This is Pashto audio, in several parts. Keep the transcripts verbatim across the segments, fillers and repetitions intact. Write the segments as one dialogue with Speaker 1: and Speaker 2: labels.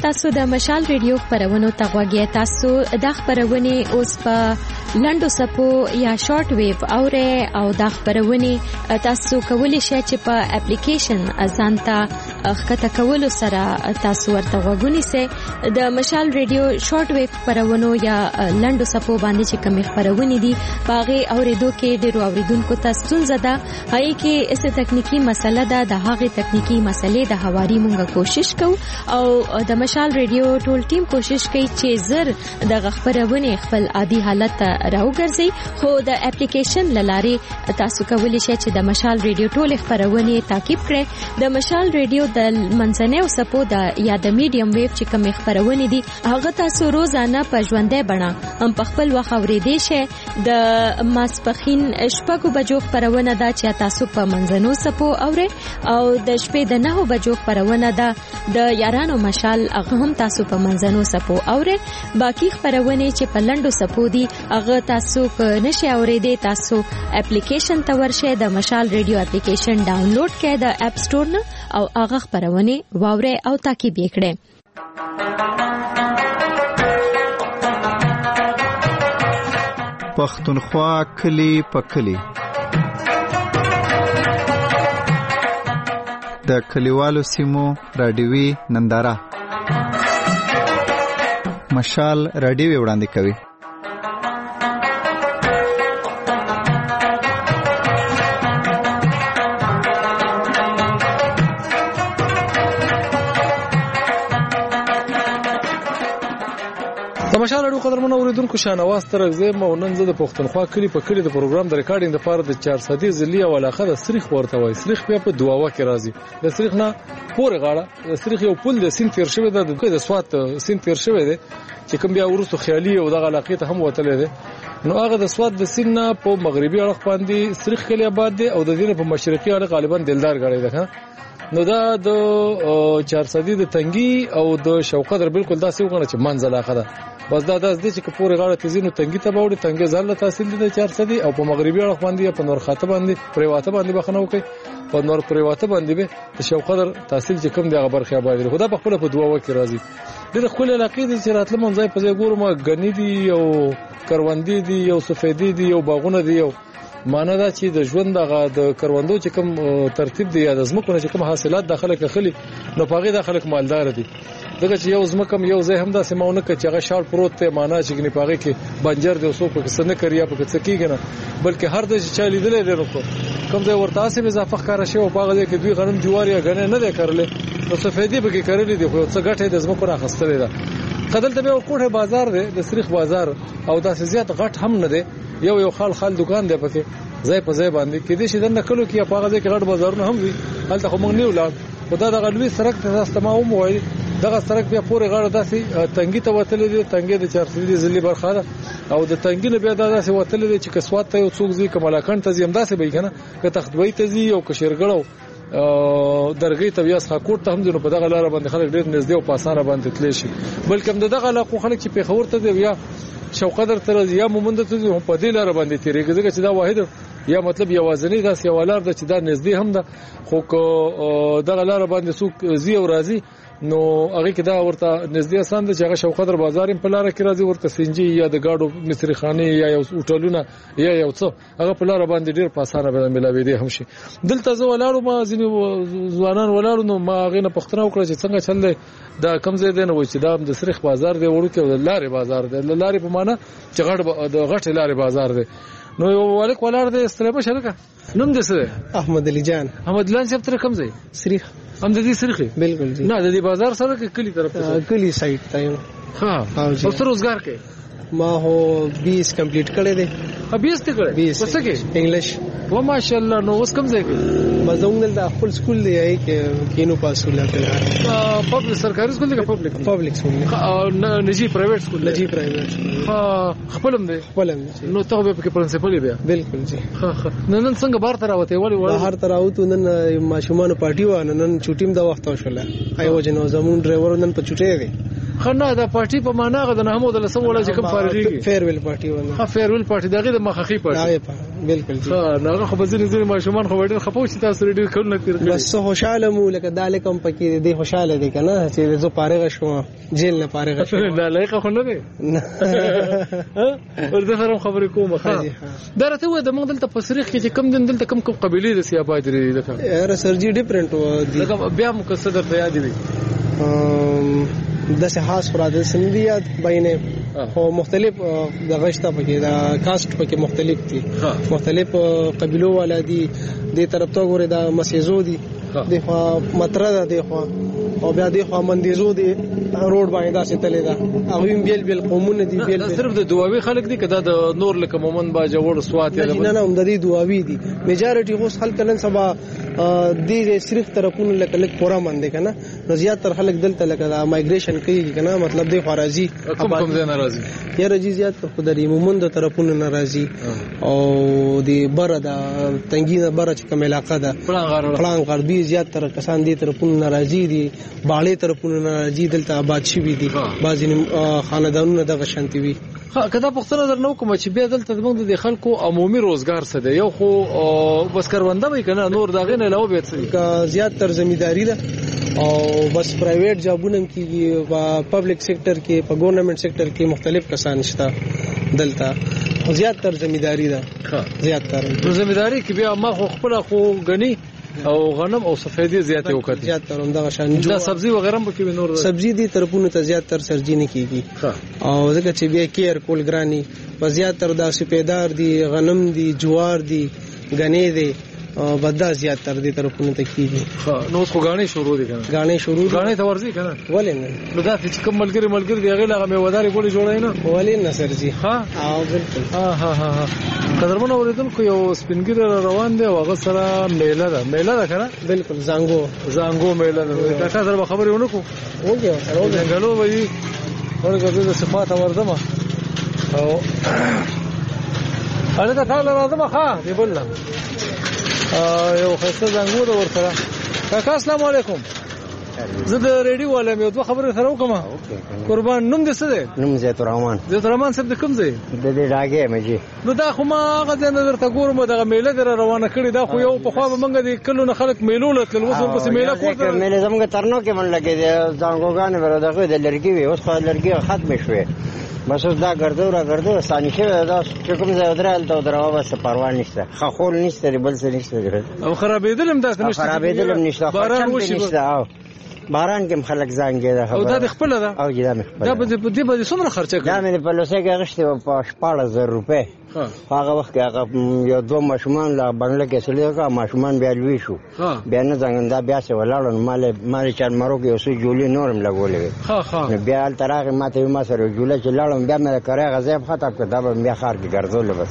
Speaker 1: تاسو د مشال ریډیو خبرونو ته غوږی تاسو د خبرونه اوس په لندو سپو یا شارټ ویو اوره او د خبرونه تاسو کولی شئ چې په اپلیکیشن ازانتا خطه کولو سره تاسو ورته غوږونی سي د مشال ریډیو شارټ ویو خبرونو یا لندو سپو باندې چې کوم خبرونه دي باغې اوریدو کې ډیرو اوریدونکو ته ستونزه ده هغه کې اسه تکنیکی مسله ده د هغه تکنیکی مسلې د هواري مونږه کوشش کوو او د مشال ریډیو ټول ټیم کوشش کوي چې زر د خبرونه خپل عادي حالت راوګرځي خو د اپلیکیشن لاره تاسو کولی شئ چې د مشال ریډیو ټول خبرونه تعقیب کړئ د مشال ریډیو د منځنۍ او سپو د یا د میډیم ویو چې کوم خبرونه دي هغه تاسو روزانه په ژوندۍ بڼه هم په خپل وخت اورېدئ شئ د ماسپخین شپږو بجو خبرونه ده چې تاسو په منځنو سپو اورئ او د شپې د نهو بجو خبرونه ده د یارانو مشال هغه هم تاسو په منځنو سپو اوره باقی خبرونه چې په لندو سپو دي هغه تاسو په نشه اوریدي تاسو اپلیکیشن ته ورشه د مشال ریډیو اپلیکیشن ډاونلوډ کړئ د اپ سٹور نه او هغه خبرونه واوره او تعقیب وکړئ
Speaker 2: پښتونخوا کلی په کلی د کلیوالو سیمو رادیوي ننداره مشال رادیو وړاندې کوي
Speaker 3: مشال اړو قدرمن اوریدونکو شانواز ترغزه مو نن زه د پښتونخوا کلی په کلی د پروګرام د ریکارډینګ لپاره د چهار ساعتي ځلی او علاقه د سریخ ورته وای سریخ بیا په دواوا کې راځي د سریخ نه پورې غاړه د سریخ یو پل د سین تیر شوی د د سوات سین تیر شوی دی چې کوم بیا ورسو خیالي او د علاقې ته هم وتلې دی نو هغه د سوات د سین نه په مغربي اړخ باندې سریخ کلی آباد دی او د دینه په مشرقي اړخ غالبا دلدار غړي ده نو دا د چهار ساعتي د تنګي او د شوقدر بالکل داسې وګڼه چې منځ علاقه ده بس دا داس دي چې پورې غاړه تزینو تنګي ته باوړي تنګي ځل تحصیل دي چهار سدي او په مغربي اړخ باندې په نور خاطه باندې پریواته باندې بخنو کوي په نور پریواته باندې به د شوقدر تحصیل چې کوم دی خبر خیا باندې خدا په خپل په دوا وکي راځي د خپل علاقې د چې راتلم ځای په ځای ګورم غنی دي او کروندې دي او سفیدي دي او باغونه دي او معنی دا چې د ژوند د کروندو چې کوم ترتیب دی یا د زمکو چې کوم حاصلات داخله کخلي نو پاغي داخله مالدار دي دغه چې یو زمکم یو ځای هم دا سیمونه کې چې هغه شال پروت ته معنا چې ګنې پاغي کې بنجر دی اوسو په څه نه کوي په څه کېږي نه بلکې هر د چې لیدلې دی نو کوم ځای ورته سي اضافه ښکارا شي او پاغه کې دوی غنم جوار یا غنه نه دی کړل نو سفیدی به کې کړل دي خو څه غټه د زمکو راخستلې ده قدل ته یو کوټه بازار دی د سریخ بازار او داسې زیات غټ هم نه دی یو یو خال خال دکان دی پکې ځای په ځای باندې کې دې شي دنه کلو کې پاغه کې غټ بازارونه هم وي هلته خو مونږ نه ولاړ خدا د غلوي سرک ته استماو موي دغه سرک بیا پورې غاړه داسې تنګي ته وتلې دي تنګي د چهار سدي ځلې برخه ده او د تنګي نه بیا داسې وتلې دي چې کسوات ته یو څوک ځي کملاکان ته زم داسې به کنه که تختوي ته زی او کشرګړو درګي ته بیا ښه کوټ ته هم ځنه په دغه لار باندې خلک ډېر نږدې او په اسانه باندې تللی شي بلکې دغه علاقو خلک چې په خبر ته دی بیا شوقدر تر یا مومند ته په دې لار باندې تیریږي چې دا واحد یا مطلب یوازنی داس یو لار د چې دا نږدې هم ده خو دغه لار باندې څوک زی او راضي نو هغه کې دا ورته نږدې آسان ده چې هغه شوقدر بازار په لار کې راځي ورته سنجي یا د گاډو مصری خانه یا یو هوټلونه یا یو څه هغه په لار باندې ډیر په اسانه به ملاوي دي هم شي دلته زه ولاړو ما ځینې ځوانان ولاړو نو ما هغه نه پښتنه وکړه چې څنګه چل دی دا کم ځای دی نو چې دا د سریخ بازار دی ورو کې د لارې بازار دی لارې په معنا چې غټ د غټ لارې بازار دی نو یو والک ولاړ دی استلمه شرکه نوم دې څه
Speaker 4: احمد علي جان
Speaker 3: احمد لان صاحب تر کم ځای
Speaker 4: سریخ
Speaker 3: هم د دې سریخ
Speaker 4: بالکل جی
Speaker 3: نه د دې بازار سره کې کلی طرف ته
Speaker 4: کلی سایت ته
Speaker 3: ها او څه روزګار کې
Speaker 4: ما هو بیس کمپلیټ کړی دی
Speaker 3: بیس ته کړی څه کې
Speaker 4: انګلیش
Speaker 3: و ماشاءالله نو اوس کوم ځای کې
Speaker 4: مزونګل د خپل سکول دی کې کینو پاسوله کړه
Speaker 3: پبلک سرکاري سکول دی پبلک
Speaker 4: پبلک سکول
Speaker 3: او نجی پرایویټ سکول
Speaker 4: نجی پرایویټ
Speaker 3: ها خپلم دی
Speaker 4: خپلم
Speaker 3: نو ته به کې پرنسپل بیا
Speaker 4: بالکل جی
Speaker 3: ها ها نن څنګه بار تر اوته ولی ولی
Speaker 4: بهر تر اوته نن ماشومان پارټي و نن چټیم دا وخت وشله ایو جنو زمون ډرایور نن په چټي دی
Speaker 3: خنه دا پارټي په معنا غو د محمود الله سم ولا چې کوم فارغي
Speaker 4: فیرویل پارټي ونه
Speaker 3: ها فیرویل پارټي دغه د مخخي پارټي
Speaker 4: بالکل
Speaker 3: ها نه خو بزنه زری ماشومان خو ډېر خپو چې تاسو ډېر کول نه کړی
Speaker 4: بس خوشاله مو لکه دالې کم پکې دې خوشاله دي کنه چې زه فارغ شوم جیل نه فارغ شوم
Speaker 3: نه لایق خو نه دی ورته سره خبرې کوم ها درته و د موږ دلته په سریخ کې چې کم دن دلته کم کم قبيله د سیابای درې لکه
Speaker 4: اره سرجی ډیفرنٹ و دي
Speaker 3: بیا مو قصه د یاد دي
Speaker 4: د خاص فراد سندیات بینه خو مختلف د غشته پکې دا کاست پکې مختلف دي مختلف قبيلو والا دي د طرف ته ګوره دا مسیزو دي د خو متره ده خو او بیا د خو مندیزو دي روډ باندې دا ستلې ده هغه بیل بیل قومونه دي بیل
Speaker 3: صرف د دواوی خلک دي کدا د نور لکه مومن با جوړ سوات یا
Speaker 4: نه نه هم د دې دواوی دي میجارټي خو خلک نن سبا د صرف طرفونه لکه لک پورا مند کنه نو زیات تر خلک دلته لکه دا مایګریشن کوي کنه مطلب د خارجي
Speaker 3: کوم کوم ځای ناراضي
Speaker 4: یا رجی زیات خو د مومن د طرفونه ناراضي او د بره د تنګینه بره چې کوم علاقه ده پلان غربي زیات تر کسان دي طرفونه ناراضي دي باړې طرفونه ناراضي دلته آباد شي دي بعضی خاندانونه د غشنتي وي
Speaker 3: کدا پختنه در نو کوم چې بیا دلته موږ د خلکو عمومي روزګار څه دی یو خو بس کرونده وي کنه نور داغه نه علاوه به څه
Speaker 4: زیات تر زمینداری ده او بس پرایویټ جابونه کیږي په پبلک سېکټر کې په ګورنمنت سېکټر کې مختلف کسان شته دلته زیات تر زمینداری ده زیات تر
Speaker 3: زمینداری کې بیا ما خو خپل خو غني او غنم او سفیدی زیات یو کړی
Speaker 4: زیات تر همدغه شان
Speaker 3: دا سبزی وغیرہ به کې نور
Speaker 4: سبزی دي طرفونه ته زیات تر سرجی نه کیږي او ځکه چې بیا کیر کول ګرانی په زیات تر دا سپیدار دي غنم دي جوار دي غنی دي بدا زیات تر دي طرفونه ته کیږي
Speaker 3: نو اوس خو غاڼې شروع دي کنه
Speaker 4: غاڼې شروع
Speaker 3: غاڼې ته ورځي کنه
Speaker 4: ولې نه
Speaker 3: نو دا چې کوم ملګری ملګری دی هغه لا مې وداري ګولې جوړای نه
Speaker 4: ولې نه سرجی
Speaker 3: ها
Speaker 4: او بالکل
Speaker 3: ها ها ها قدرمن اوریدونکو یو سپینګر روان دی او هغه سره میله ده میله ده کنه
Speaker 4: بالکل زنګو
Speaker 3: زنګو میله ده دا سره خبرې ونکو
Speaker 4: وګیا سره
Speaker 3: څنګه وایي ورګه د صفات وردمه او انا ته تعال راځم ښا دی بل یو خسته زنګو ور سره کاکا السلام علیکم زه د ریډیو والم یو دوه خبرې سره وکم قربان نوم دې څه دی
Speaker 5: نوم زیت الرحمن
Speaker 3: زیت الرحمن صاحب د کوم ځای
Speaker 5: د دې راګه مې
Speaker 3: نو دا خو ما هغه ځای نظر ته ګورم دغه میله در روانه کړی دا خو یو په خوا منګه دي کلو نه خلک میلو لتل وس ورپسې میله کوته
Speaker 5: میله زموږ ترنو کې من لګي دي ځانګوګان ور دغه د لړکی وي اوس خو لړکی ختم شوه بس دا ګرځو را ګرځو ثاني شه دا کوم ځای درال ته دروا بس پروا نشته خخول نشته بل څه نشته
Speaker 3: او خرابېدل هم داسې نشته
Speaker 5: خرابېدل هم نشته
Speaker 3: باران وشي
Speaker 5: باران کې خلک ځانګي دا
Speaker 3: او دا د خپل ده
Speaker 5: او دا مخ
Speaker 3: دا به دې به څومره خرچه کړي
Speaker 5: دا مې په لوسه کې غشته په شپږ زره روپے هغه وخت کې هغه یو دوه ماشومان لا بنگله کې سړي کا ماشومان بیا لوي شو بیا نه څنګه دا بیا څه ولاړ مال مال چان مرو کې اوسې جوړې نورم لګولې
Speaker 3: ها ها
Speaker 5: بیا ترغه ماته ما سره جوړه چې لاړم بیا مې کرے غزيب خطر کړ دا بیا خار کې ګرځول بس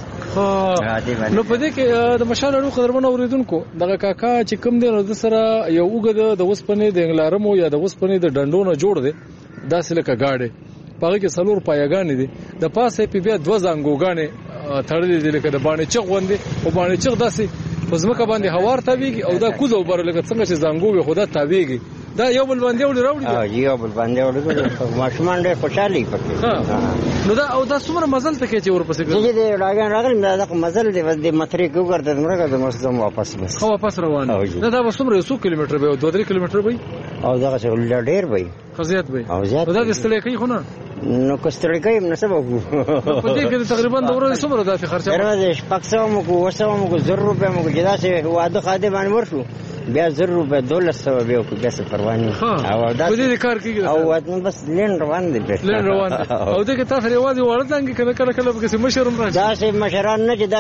Speaker 3: نو په دې کې د مشال اړو قدرمن اوریدونکو دغه کاکا چې کوم دی نو د سره یو وګد د وسپنې د انګلارمو یا د وسپنې د ډنډونو جوړ دی داسې لکه گاډي پاره کې سلور پایګانې دي د پاسه په بیا دوه زنګوګانې تړلې دي لکه د باندې چغ وندي او باندې چغ داسې پزماکه باندې هوار تاویږي او دا کوزو بر لکه څنګه چې زنګو به خدا تاویږي دا یو بل باندې وړي راوړي
Speaker 5: ها یو بل باندې وړي ماشومان ډېر خوشالي پکې
Speaker 3: نو دا او دا څومره مزل ته کې چې ورپسې
Speaker 5: چې دې راغان راغلم دا د مزل دی د مترې کو ګرځي مرګه د مستم واپس بس
Speaker 3: خو واپس روان دا دا څومره یو څو کیلومتر به دوه درې کیلومتر به
Speaker 5: او دا څه ډېر به
Speaker 3: خزيات به
Speaker 5: او زیات
Speaker 3: دا د استلې کوي خو نه
Speaker 5: نو کوستړی کوي نو څه وکړو
Speaker 3: په دې کې تقریبا د ورځې څومره د خرچه
Speaker 5: راځي پاکستان مو وسو مو زر روپے مو جدا سه واده خاده باندې ورشو بیا زر روپے دولس سو به کو بیا څه پروا نه
Speaker 3: او دا دې کار کوي
Speaker 5: او وته بس لین روان دي
Speaker 3: لین روان او دې کې تاسو ریوازي ورځانګي کله کله کله به څه مشرم راځي
Speaker 5: دا سه مشران نه چې دا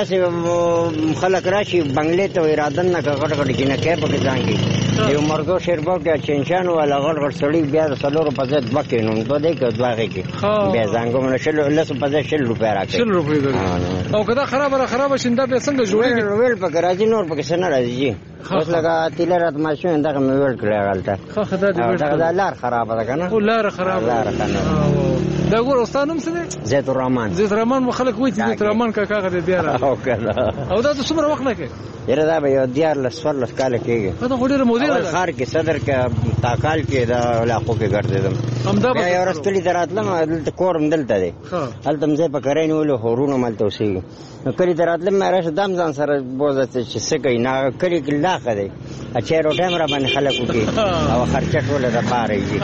Speaker 5: سه خلک راشي بنگلې ته اراده نه غټ غټ کې نه کې پکې ځانګي یو مرګو شیربو کې چنشان ولا غټ غټ سړی بیا سلور په ځد بکینو دوه دې کې دوه کې بیا څنګه مله شل لس په ځد شل روپیا راکې
Speaker 3: شل روپیا او کدا خراب را خراب شیندا به څنګه جوړیږي
Speaker 5: ویل پکې راځي نور پکې سن راځي اوس لگا تیلرات ماشین دغه مې ویل کړی غلطه
Speaker 3: خو خدای دې
Speaker 5: دا لار خراب ده کنه
Speaker 3: او لار خراب
Speaker 5: لار کنه
Speaker 3: دا ګور استادم څه دی
Speaker 5: زیت الرحمن
Speaker 3: زیت الرحمن مخالک وایي زیت الرحمن کاکا غته دی را
Speaker 5: او کنه
Speaker 3: او دا څومره وخت لکه
Speaker 5: یره دا به یو دیار لسور لس کال کېږي
Speaker 3: دا خو ډیره مودې ده
Speaker 5: خار کې صدر کې تاکال کې د علاقو کې ګرځېدم. بیا یو ورځ کلي ته راتلم، دلته کور هم دلته دی، هلته م ځای په کرۍ نیولو هورونه هم هلته اوسېږي. نو کلي ته راتلم، مې راشه دام ځان سره بوځه چې څه کوي. نه کلي کې لاښه دی، چای روټۍ هم را باندې خلک وکړي او خرچه ټوله د پاره یي.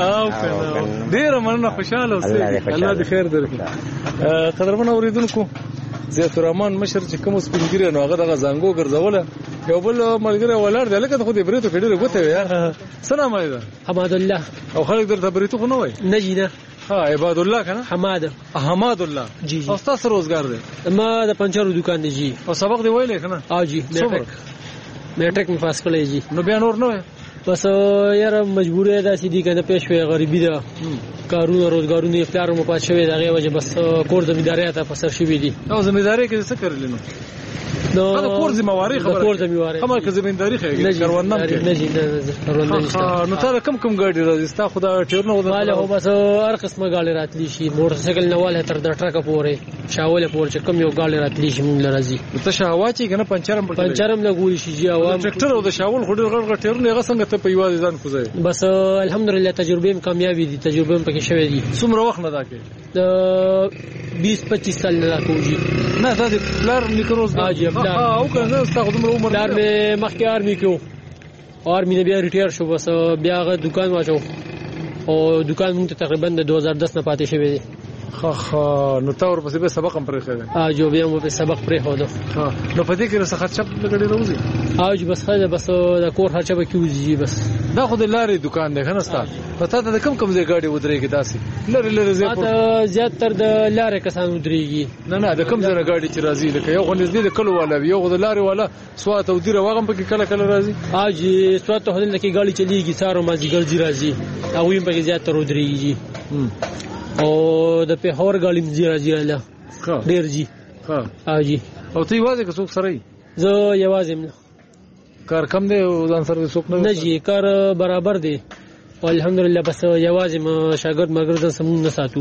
Speaker 3: ډېره مننه، خوشحاله اوسئ، الله دې خیر درکړي. قدرمن اورېدونکو، ضیاء الرحمن مشر چې کوم سپین ږیری نو هغه دغه زنګو ګرځوله، یو بل ملګری ولاړ دی لکه خو دې بریتو کې ډېره ګوته وي یار. څه نام یې ده؟ حماد الله. او خلک درته بریتو خو نه وایي؟
Speaker 4: نه جي نه.
Speaker 3: ها عباد الله کنه؟
Speaker 4: حماد
Speaker 3: حماد الله.
Speaker 4: جی جی.
Speaker 3: او تاسو روزګار دی؟
Speaker 4: ما د پنچرو دکان دی جی.
Speaker 3: او سبق دی ویلې کنه؟
Speaker 4: ها جی. میټرک میټرک می پاس کړی جی.
Speaker 3: نو بیا نور نه وای؟
Speaker 4: بس یاره مجبوری ده چې دې کنه پېښ وي، غریبی ده، کارونه روزګارونه افطار مو پات شوی دغه وجه بس کور زمینداری ته په سر شوی دي.
Speaker 3: او زمینداری کې څه کړل نو؟ نو دا کور ذمہواری خبره،
Speaker 4: کور ذمہواری
Speaker 3: کومه کې زمینداری خېږي کاروانم کې
Speaker 4: نه جی نه کاروانم نشته.
Speaker 3: نو تاسو کم کم ګاډي راځي ستا خدا ټیرنو ودا
Speaker 4: مال هو بس هر قسمه ګاډي راتلی شي، موټر سایکل نواله تر د ټرک پورې شاوله پورې چې کم یو ګاډي راتلی شي مونږ لرازي.
Speaker 3: ته شاوا چې کنه پنچرم پټ
Speaker 4: پنچرم لګوي شي جی. عوام
Speaker 3: ټریکټر او د شاول خډر غړ غړ ټیرنو هغه څنګه ته په یوازې ځان کوزای؟
Speaker 4: بس الحمدلله تجربه هم کامیابی دي، تجربه هم پکې شوې دي.
Speaker 3: څومره وخت نه دا کې؟ د
Speaker 4: بیس پچیس سال نه کوجی.
Speaker 3: نه دا د پلار نیکروز
Speaker 4: دا جی پلار
Speaker 3: او کنه تاسو عمر عمر
Speaker 4: پلار مې مخکې آرمي کې او آرمي نه بیا ریټایر شو، بس بیا هغه دکان واچو او دکان مونږ ته تقریبا د دوه هزار دس نه پاتې شوی دی.
Speaker 3: خا خا نو تور پسې به سبق هم پرې خېده.
Speaker 4: ا جو بیا مو په سبق پرې هودو.
Speaker 3: ها نو پدې کې رسخت چپ لګړې روزي.
Speaker 4: ا جو بس خاله بس د کور خرچه به کیږي. بس
Speaker 3: دا خو د لارې دکان دی کنه ستا؟ پته ده کم کم ځای ګاډي ودرېږي داسي لری لری ځای
Speaker 4: په زیات تر د لارې کسان ودرېږي.
Speaker 3: نه نه د کم ځای ګاډي چې راځي لکه یو غو نږدې د کلو والا یو غو د لارې والا سوات او دیره واغم پکې کله کله راځي.
Speaker 4: ا جی سوات ته هلته کې ګاډي چلیږي سارو مازی ګرځي راځي او ویم پکې زیات تر ودرېږي. او د پیښور ګاډي مزي راځي الله ډیر جی.
Speaker 3: ها
Speaker 4: ا جی.
Speaker 3: او ته یوازې که څوک سره یې؟
Speaker 4: زه یوازې نه.
Speaker 3: کار کم دی او ځان سره څوک نه؟
Speaker 4: نه جی کار برابر دی الحمدلله، بس یوازې ما شاګرد مرګ سمون نه ساتو.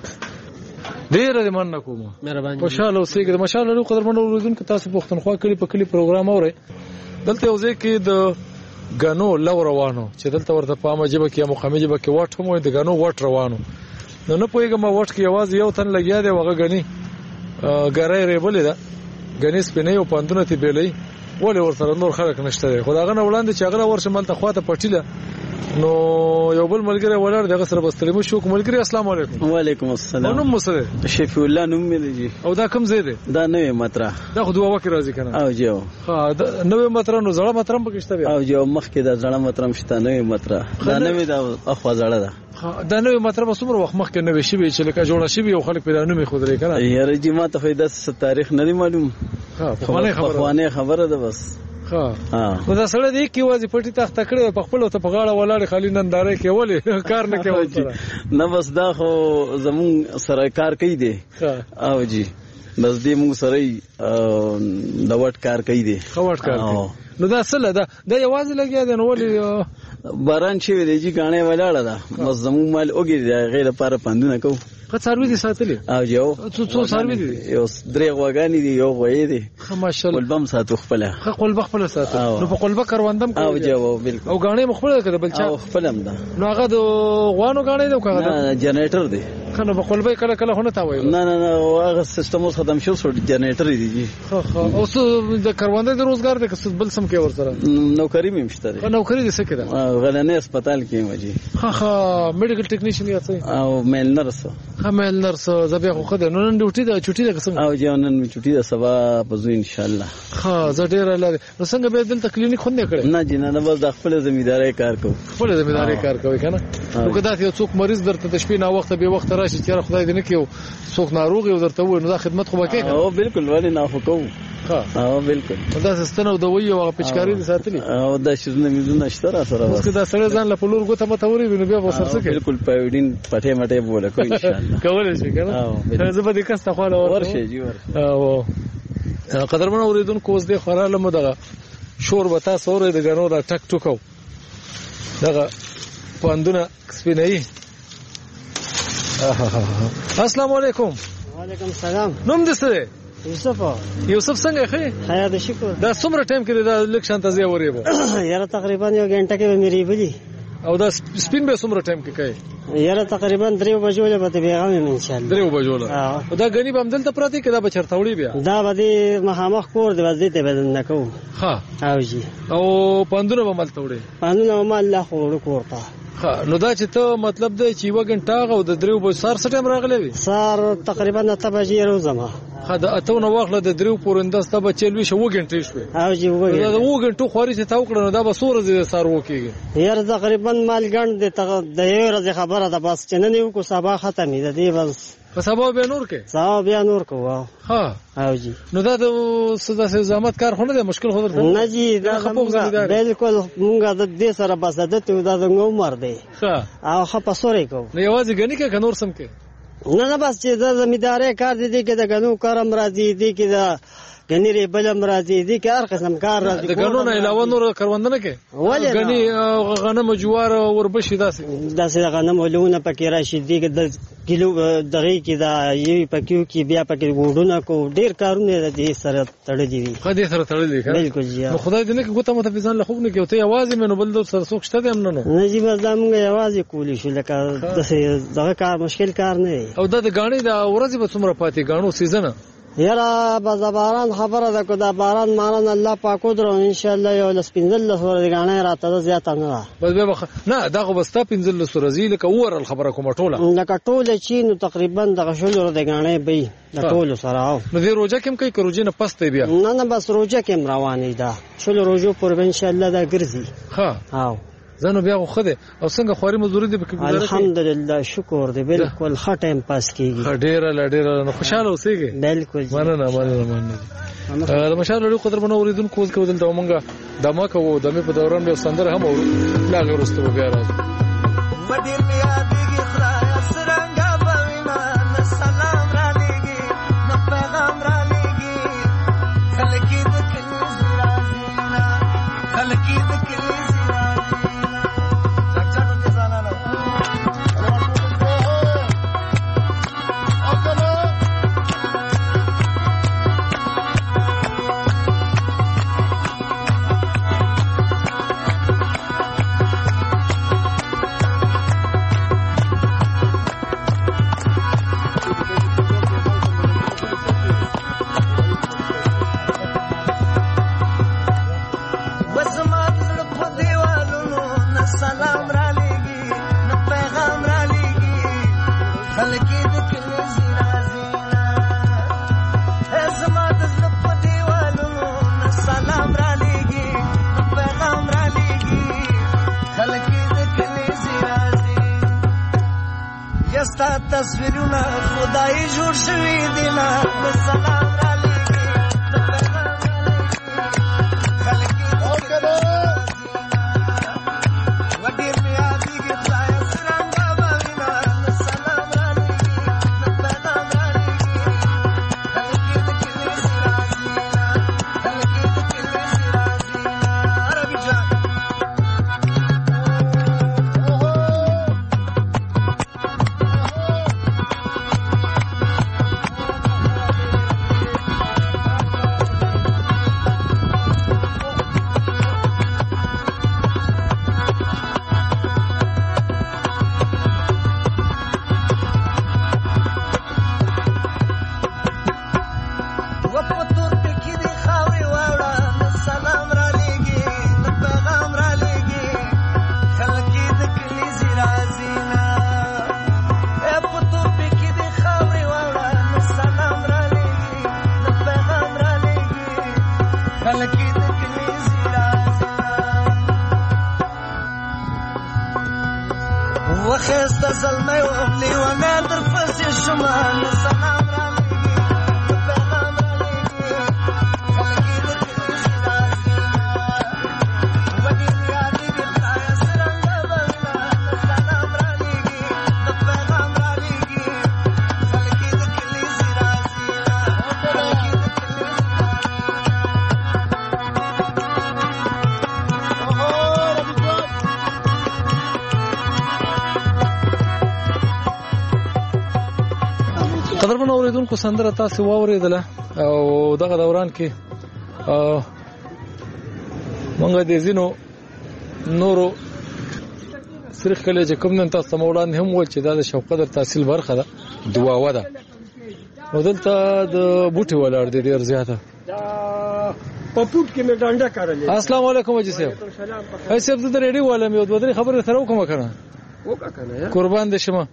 Speaker 3: ډیر دې مننه کوم،
Speaker 4: مهرباني.
Speaker 3: خوشاله اوسئ. د ماشاءالله لو قدرمن اوریدونکو تاسو پښتونخوا کلی په کلی پروګرام اورئ. دلته یو ځای کې د غنو لو روانو چې دلته ورته په عامه ژبه کې یا مقامي ژبه کې واټ هم وایي، د غنو واټ روانو. نو نه پوهېږم واټ کې یوازې یو تن لګیا دی، هغه غني ګرای ریبلې ده، غني سپینې او پاندونه تی بیلې ولې ورسره نور خلک نشته دی. خو دا غنه وړاندې چې هغه ورشه ملته خواته پټیله نو یو بل ملګری ولاړ دغه سره بستلې مو شو. ملګری السلام علیکم.
Speaker 6: وعلیکم السلام.
Speaker 3: نوم مسره
Speaker 6: شفیع الله نوم مې دی.
Speaker 3: او دا کوم ځای دی؟
Speaker 6: دا نوې مطرح.
Speaker 3: دا خو دوه وکه راځي کنه؟
Speaker 6: او جو.
Speaker 3: ها دا نوې مطرح نو زړه مطرح پکې شته بیا؟
Speaker 6: او جو مخکې دا زړه مطرح شته، نوې مطرح دا نوې دا اخوا زړه ده.
Speaker 3: دا نوې مطرح به څومره وخت مخکې نوې شي چې لکه جوړه شي او خلک پیدا نومې خو درې کنه؟
Speaker 6: یاره جی ما ته فائدہ ست تاریخ نه معلوم.
Speaker 3: ها په
Speaker 6: خوانه خبره ده بس.
Speaker 3: ها نو دا سره دی کې وازي پټي تخت کړې په خپل ته په غاړه ولاړ خالي ننداره کې ولې کار نه کوي
Speaker 6: نه بس دا خو زمون سره کار کوي دی. او جی بس دې موږ سره د وټ کار کوي دی.
Speaker 3: وټ کار نو دا سره دا د یوازې لګیا دی نو ولې
Speaker 6: باران شي دی جی غاڼه ولاړه ده بس زمون مال اوګي غیر لپاره پاندونه کو.
Speaker 3: که څاروي دي ساتلې؟
Speaker 6: او یو
Speaker 3: څو څو څاروي دي؟
Speaker 6: یو درې غواګانې دي، یو غوی دي.
Speaker 3: ماشاءالله.
Speaker 6: قلبم ساتو خپل.
Speaker 3: خه قلب خپل ساتو. نو په قلب کاروندم کوي.
Speaker 6: او جو بالکل.
Speaker 3: او غاڼه مخبل کړه بل چا؟
Speaker 6: او خپلم ده.
Speaker 3: نو هغه د غوانو غاڼه ده کړه؟
Speaker 6: نه جنریټر دی.
Speaker 3: کنه په قلب کله کله هونه تا وایي.
Speaker 6: نه نه نه هغه سیستم اوس ختم شو، سو جنریټر دی جی.
Speaker 3: خه خه اوس د کاروانده د روزګار د کس بل سم کې ور سره
Speaker 6: نوکری مې مشته دی.
Speaker 3: نوکری دې څه کړه؟
Speaker 6: غلنه هسپتال کې مجي.
Speaker 3: خه خه میډیکل ټیکنیشن یا څه؟
Speaker 6: او میل نرس.
Speaker 3: خه میل نرس زبیا خو خدای نن ډیوټي دا چټي دا څنګه؟
Speaker 6: او جانن می چټي دا سبا پزو ان شاء الله.
Speaker 3: خه زه ډیر لاره نو څنګه به دلته کلینیک خو نه کړې؟
Speaker 6: نه جنا نه بس د خپل ځمېداري کار کو.
Speaker 3: خپل ځمېداري کار کوي کنه؟ نو کدا ته څوک مریض درته د شپې نه وخت به وخت راشي چې خدای دې نه کیو څوک ناروغ یو درته وای نو دا خدمت خو وکړي.
Speaker 6: او بالکل ولی نه خو کو.
Speaker 3: ها
Speaker 6: او بالکل
Speaker 3: دا سستنه او دوی او پچکاری دي ساتلی.
Speaker 6: او دا شزنه میزونه شته سره
Speaker 3: بس کدا سره ځان له پلور غوته متوري ویني بیا وسر څه کوي.
Speaker 6: بالکل پایډین پټه مټه بوله کوي ان شاء الله.
Speaker 3: کولای شي کنه؟ زه به دې کس ته خاله
Speaker 6: ورشه جی ورشه.
Speaker 3: او قدرمن اوریدونکو اوس دې خوراله مو دغه شور وتا سورې د غنو دا ټک ټکو دغه پاندونه سپینې. السلام علیکم.
Speaker 7: وعلیکم السلام.
Speaker 3: نوم دې څه دی؟
Speaker 7: یوسف.
Speaker 3: یوسف څنګه ښه؟
Speaker 7: خیر دې شکر.
Speaker 3: دا څومره ټایم کې دا لک شانته زی وریبو؟
Speaker 7: یاره تقریبا یو غنټه کې مې ریبلی.
Speaker 3: او دا سپین به څومره ټایم کې کوي؟
Speaker 7: یاره تقریبا درې بجو له به بیغام یم ان شاء الله.
Speaker 3: درې بجو له. دا غنی به همدلته پراته کې دا به چرته وړي بیا؟
Speaker 7: دا به د مخامخ کور دی وځي ته بدن نه کوو.
Speaker 3: ها
Speaker 7: او جی.
Speaker 3: او پاندونه به ملته وړي؟
Speaker 7: پاندونه ما الله خو کور ته.
Speaker 3: ها نو دا چې ته مطلب دی چې یو غنټه او د درې بجو سار څه ټایم راغلی وي؟
Speaker 7: سار تقریبا اته بجې روزما.
Speaker 3: ها دا اته نو واخله د درې پورنده ستا به چلوي شو غنټې شوې.
Speaker 7: او جی وګورئ.
Speaker 3: دا و غنټو خوري ته تا وکړه نو دا به سور زی سار وکیږي.
Speaker 7: یاره تقریبا مال ګڼ دی ته د یو ورځې خبره ده بس چې نن یو کو سبا ختمې ده دی بس.
Speaker 3: په سبا به نور کې؟
Speaker 7: سبا بیا نور کوو.
Speaker 3: ها
Speaker 7: او جی.
Speaker 3: نو دا د سزا زحمت کار خو نه دی مشکل خو درته
Speaker 7: نه جی دا بالکل مونږه د دې سره بس عادت یو دا د عمر دی.
Speaker 3: ها
Speaker 7: او خپه سورې کو.
Speaker 3: نو یوازې غنی کې کنور سم کې؟
Speaker 7: نه نه بس چې د زمینداري کار دي کې د غنو کارم راځي دي کې د غنیری بلم راځي دي کې هر قسم کار راځي.
Speaker 3: د غنو نه علاوه نور کاروندنه کې غنی غنم جوار وربشي داسې
Speaker 7: داسې غنم ولونه پکې راشي دي کې د کیلو دغې کې دا یوې پکیو کې بیا پکې ګوډونه کو ډیر کارونه دي سره تړلي دي.
Speaker 3: خدای سره تړلي ښه
Speaker 7: بالکل جی.
Speaker 3: نو خدای دې نه کې ګوته مت فیزان له خوب نه کې ته आवाज مې نو بل د سره څوک شته هم نه نو
Speaker 7: نه جی بس موږ आवाज کولی شو لکه دغه کار مشکل کار نه.
Speaker 3: او دا د غاڼې د ورځې به څومره پاتې غاڼو سیزن؟
Speaker 7: یاره بس باران خبره ده کو دا باران ماران الله پاک درو ان شاء الله یو لس پنځل سورې غاڼې راته زیاته نه
Speaker 3: بس به بخ... نه دا خو بس تا پنځل سورې زی لکه اور خبره کوم ټوله
Speaker 7: لکه ټوله چې نو تقریبا د غشلو د غاڼې به د ټولو سره او
Speaker 3: نو دې روزه کوم کوي روزه نه پسته بیا؟
Speaker 7: نه نه بس روزه کوم روانې ده شلو روزو پر ان شاء الله دا ګرځي.
Speaker 3: ها او زنه بیا خو خده او څنګه خوري مزدوري دې پکې گزاره؟
Speaker 7: الحمدلله شکر دې بالکل ښه ټایم پاس کیږي.
Speaker 3: ډېر لا ډېر نو خوشاله اوسېږي.
Speaker 7: بالکل
Speaker 3: مننه مننه مننه. دا مشال لري قدر بنو اوریدون کوز کو دلته مونږه دمه کوو دمه په دوران به سندر هم اورو لا غیر واستو بیا راځي.
Speaker 8: ودیر میا دیږي خدای سرنګا بوینا سلام را لګي نو پیغام را لګي خلکی د کلی زرازینا خلکی د کلی تصویرونه خدای جوړ شوی دی نه سلام را لګي نو پیغام را لګي خلک ودیر میا دیږي خدای سرنګا بوینا سلام را لګي نو پیغام را لګي خلک د کلی سرازینا خلک د کلی سرازینا عربي جان وخست زلمي وبلي وانا درفس الشمال سلام را لګي پیغام را لګي خلګي د کلی زرازینا ودی یادې د خدای سرنګا بوینا سلام را لګي پیغام را لګي خلګي د کلی زرازینا خلګي د کلی
Speaker 3: قدر بنو اوریدونکو سندره تاسو واوریدله او دغه دوران کې مونږ د زینو نورو سریخ کله چې کوم نن تاسو موړان هم و چې دا د شوقدر تحصیل برخه ده دواوه ده او دلته د بوټي ولاړ دي ډیر زیاته
Speaker 9: په پوت کې مې ډانډه کارلې.
Speaker 3: السلام علیکم جی صاحب. هاي صاحب زه د ریډیو والم یو دوه درې خبرې سره وکم کنه.
Speaker 9: وکا کنه
Speaker 3: قربان دې شمه.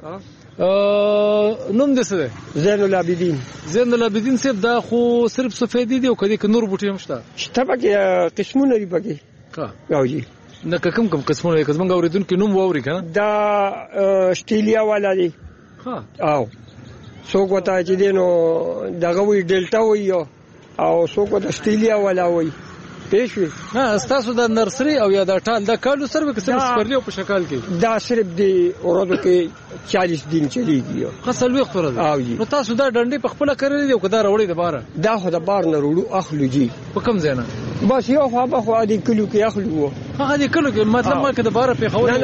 Speaker 3: ا نوم دې څه ده؟
Speaker 9: زین العابدین.
Speaker 3: زین العابدین صاحب دا خو صرف سفیدی دی او کدی ک نور بوټي هم شته.
Speaker 9: شته پکې قسمونه لري پکې.
Speaker 3: ها.
Speaker 9: راوځي.
Speaker 3: نه کوم کوم قسمونه لري قسمه اوریدونکو نوم ووري کنه.
Speaker 9: دا استرالیا والا دی.
Speaker 3: ها.
Speaker 9: او څوک وتا چې دینو دغه وی ډیلټا وی او څوک د استرالیا والا وی پېښوي.
Speaker 3: نه تاسو د نرسري او یا د ټال د کالو سره به کسر سپرلی په شکل کې
Speaker 9: دا صرف دی ورځو کې چالیس دن چلیږي.
Speaker 3: خاصل وخت ورځ.
Speaker 9: او جی
Speaker 3: نو تاسو دا ډنډې په خپل کړی دی او کدا وړي د بار
Speaker 9: دا خو د بار نه وړو اخلو جی
Speaker 3: په کوم ځای نه
Speaker 9: بس یو خو خو دې کلو کې اخلو.
Speaker 3: هغه دې کلو کې مطلب ما کې د بار په خو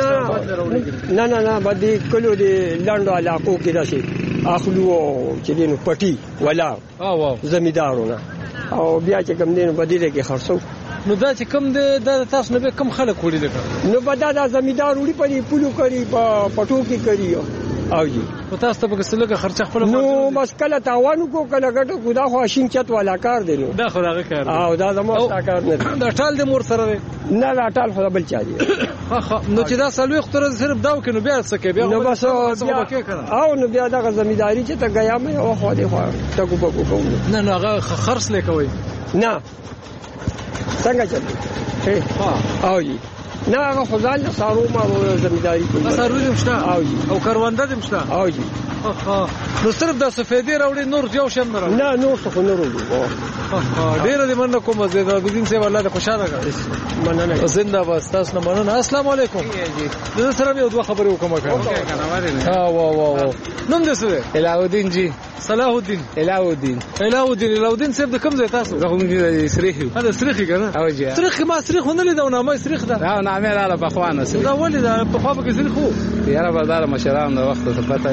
Speaker 9: نه نه نه باندې کلو دې لاندو علاقو کې راشي اخلو چې دینو پټي ولا
Speaker 3: او
Speaker 9: زمیدارونه او بیا چې کوم دینو بدیله کې خرڅو.
Speaker 3: نو دا چې کوم د تاسو نه به کم خلک وړي لکه
Speaker 9: نو بدا دا زمیدار وړي په پولو کوي په پټو کې کوي او جی
Speaker 3: په تاسو ته به څلګه خرچه خپل
Speaker 9: نو بس کله تاوانو کو کله ګټو کو دا خو شین چت والا کار دی. نو
Speaker 3: دا خو هغه کار
Speaker 9: او دا زموږ کار نه
Speaker 3: دا ټال د مور سره دی.
Speaker 9: نه دا ټال خو بل چا دی.
Speaker 3: ها نو چې دا سلوي خطر صرف داو کې نو بیا څه کوي بیا
Speaker 9: نو بس او نو بیا دا زمیداری چې ته غیا مې او خو دې خو ته کو کو کوم
Speaker 3: نه نو هغه خرڅ لیکوي
Speaker 9: نه څنګه چل ها او جی نه هغه خدای له سارو ما زمیداری کوي.
Speaker 3: سارو دې مشته
Speaker 9: او جی
Speaker 3: او کاروانده دې مشته
Speaker 9: او جی
Speaker 3: ها نو صرف د سفیدی راوړي نور یو شم نه
Speaker 9: نه نور څه نور وړو.
Speaker 3: ها ډیر دې مننه کوم زید الدین صاحب الله دې خوشاله کړي.
Speaker 9: مننه
Speaker 3: زنده باد تاسو نه مننه. السلام علیکم. زه سره یو دوه خبرې وکم کنه. ها وا وا وا نوم دې څه؟
Speaker 2: الهودین جی.
Speaker 3: صلاح الدین.
Speaker 2: الهودین.
Speaker 3: الهودین الهودین صاحب د کوم ځای تاسو؟
Speaker 2: زه هم دې سریخي.
Speaker 3: دا سریخي کنه.
Speaker 2: او جی.
Speaker 3: سریخي ما سریخ نه لیدو نه ما سریخ ده.
Speaker 2: دا نه مې رااله په خوانه سریخ.
Speaker 3: دا ولې دا په خوا کې سریخ وو؟
Speaker 2: یاره بازار مشران د وخت ته پته.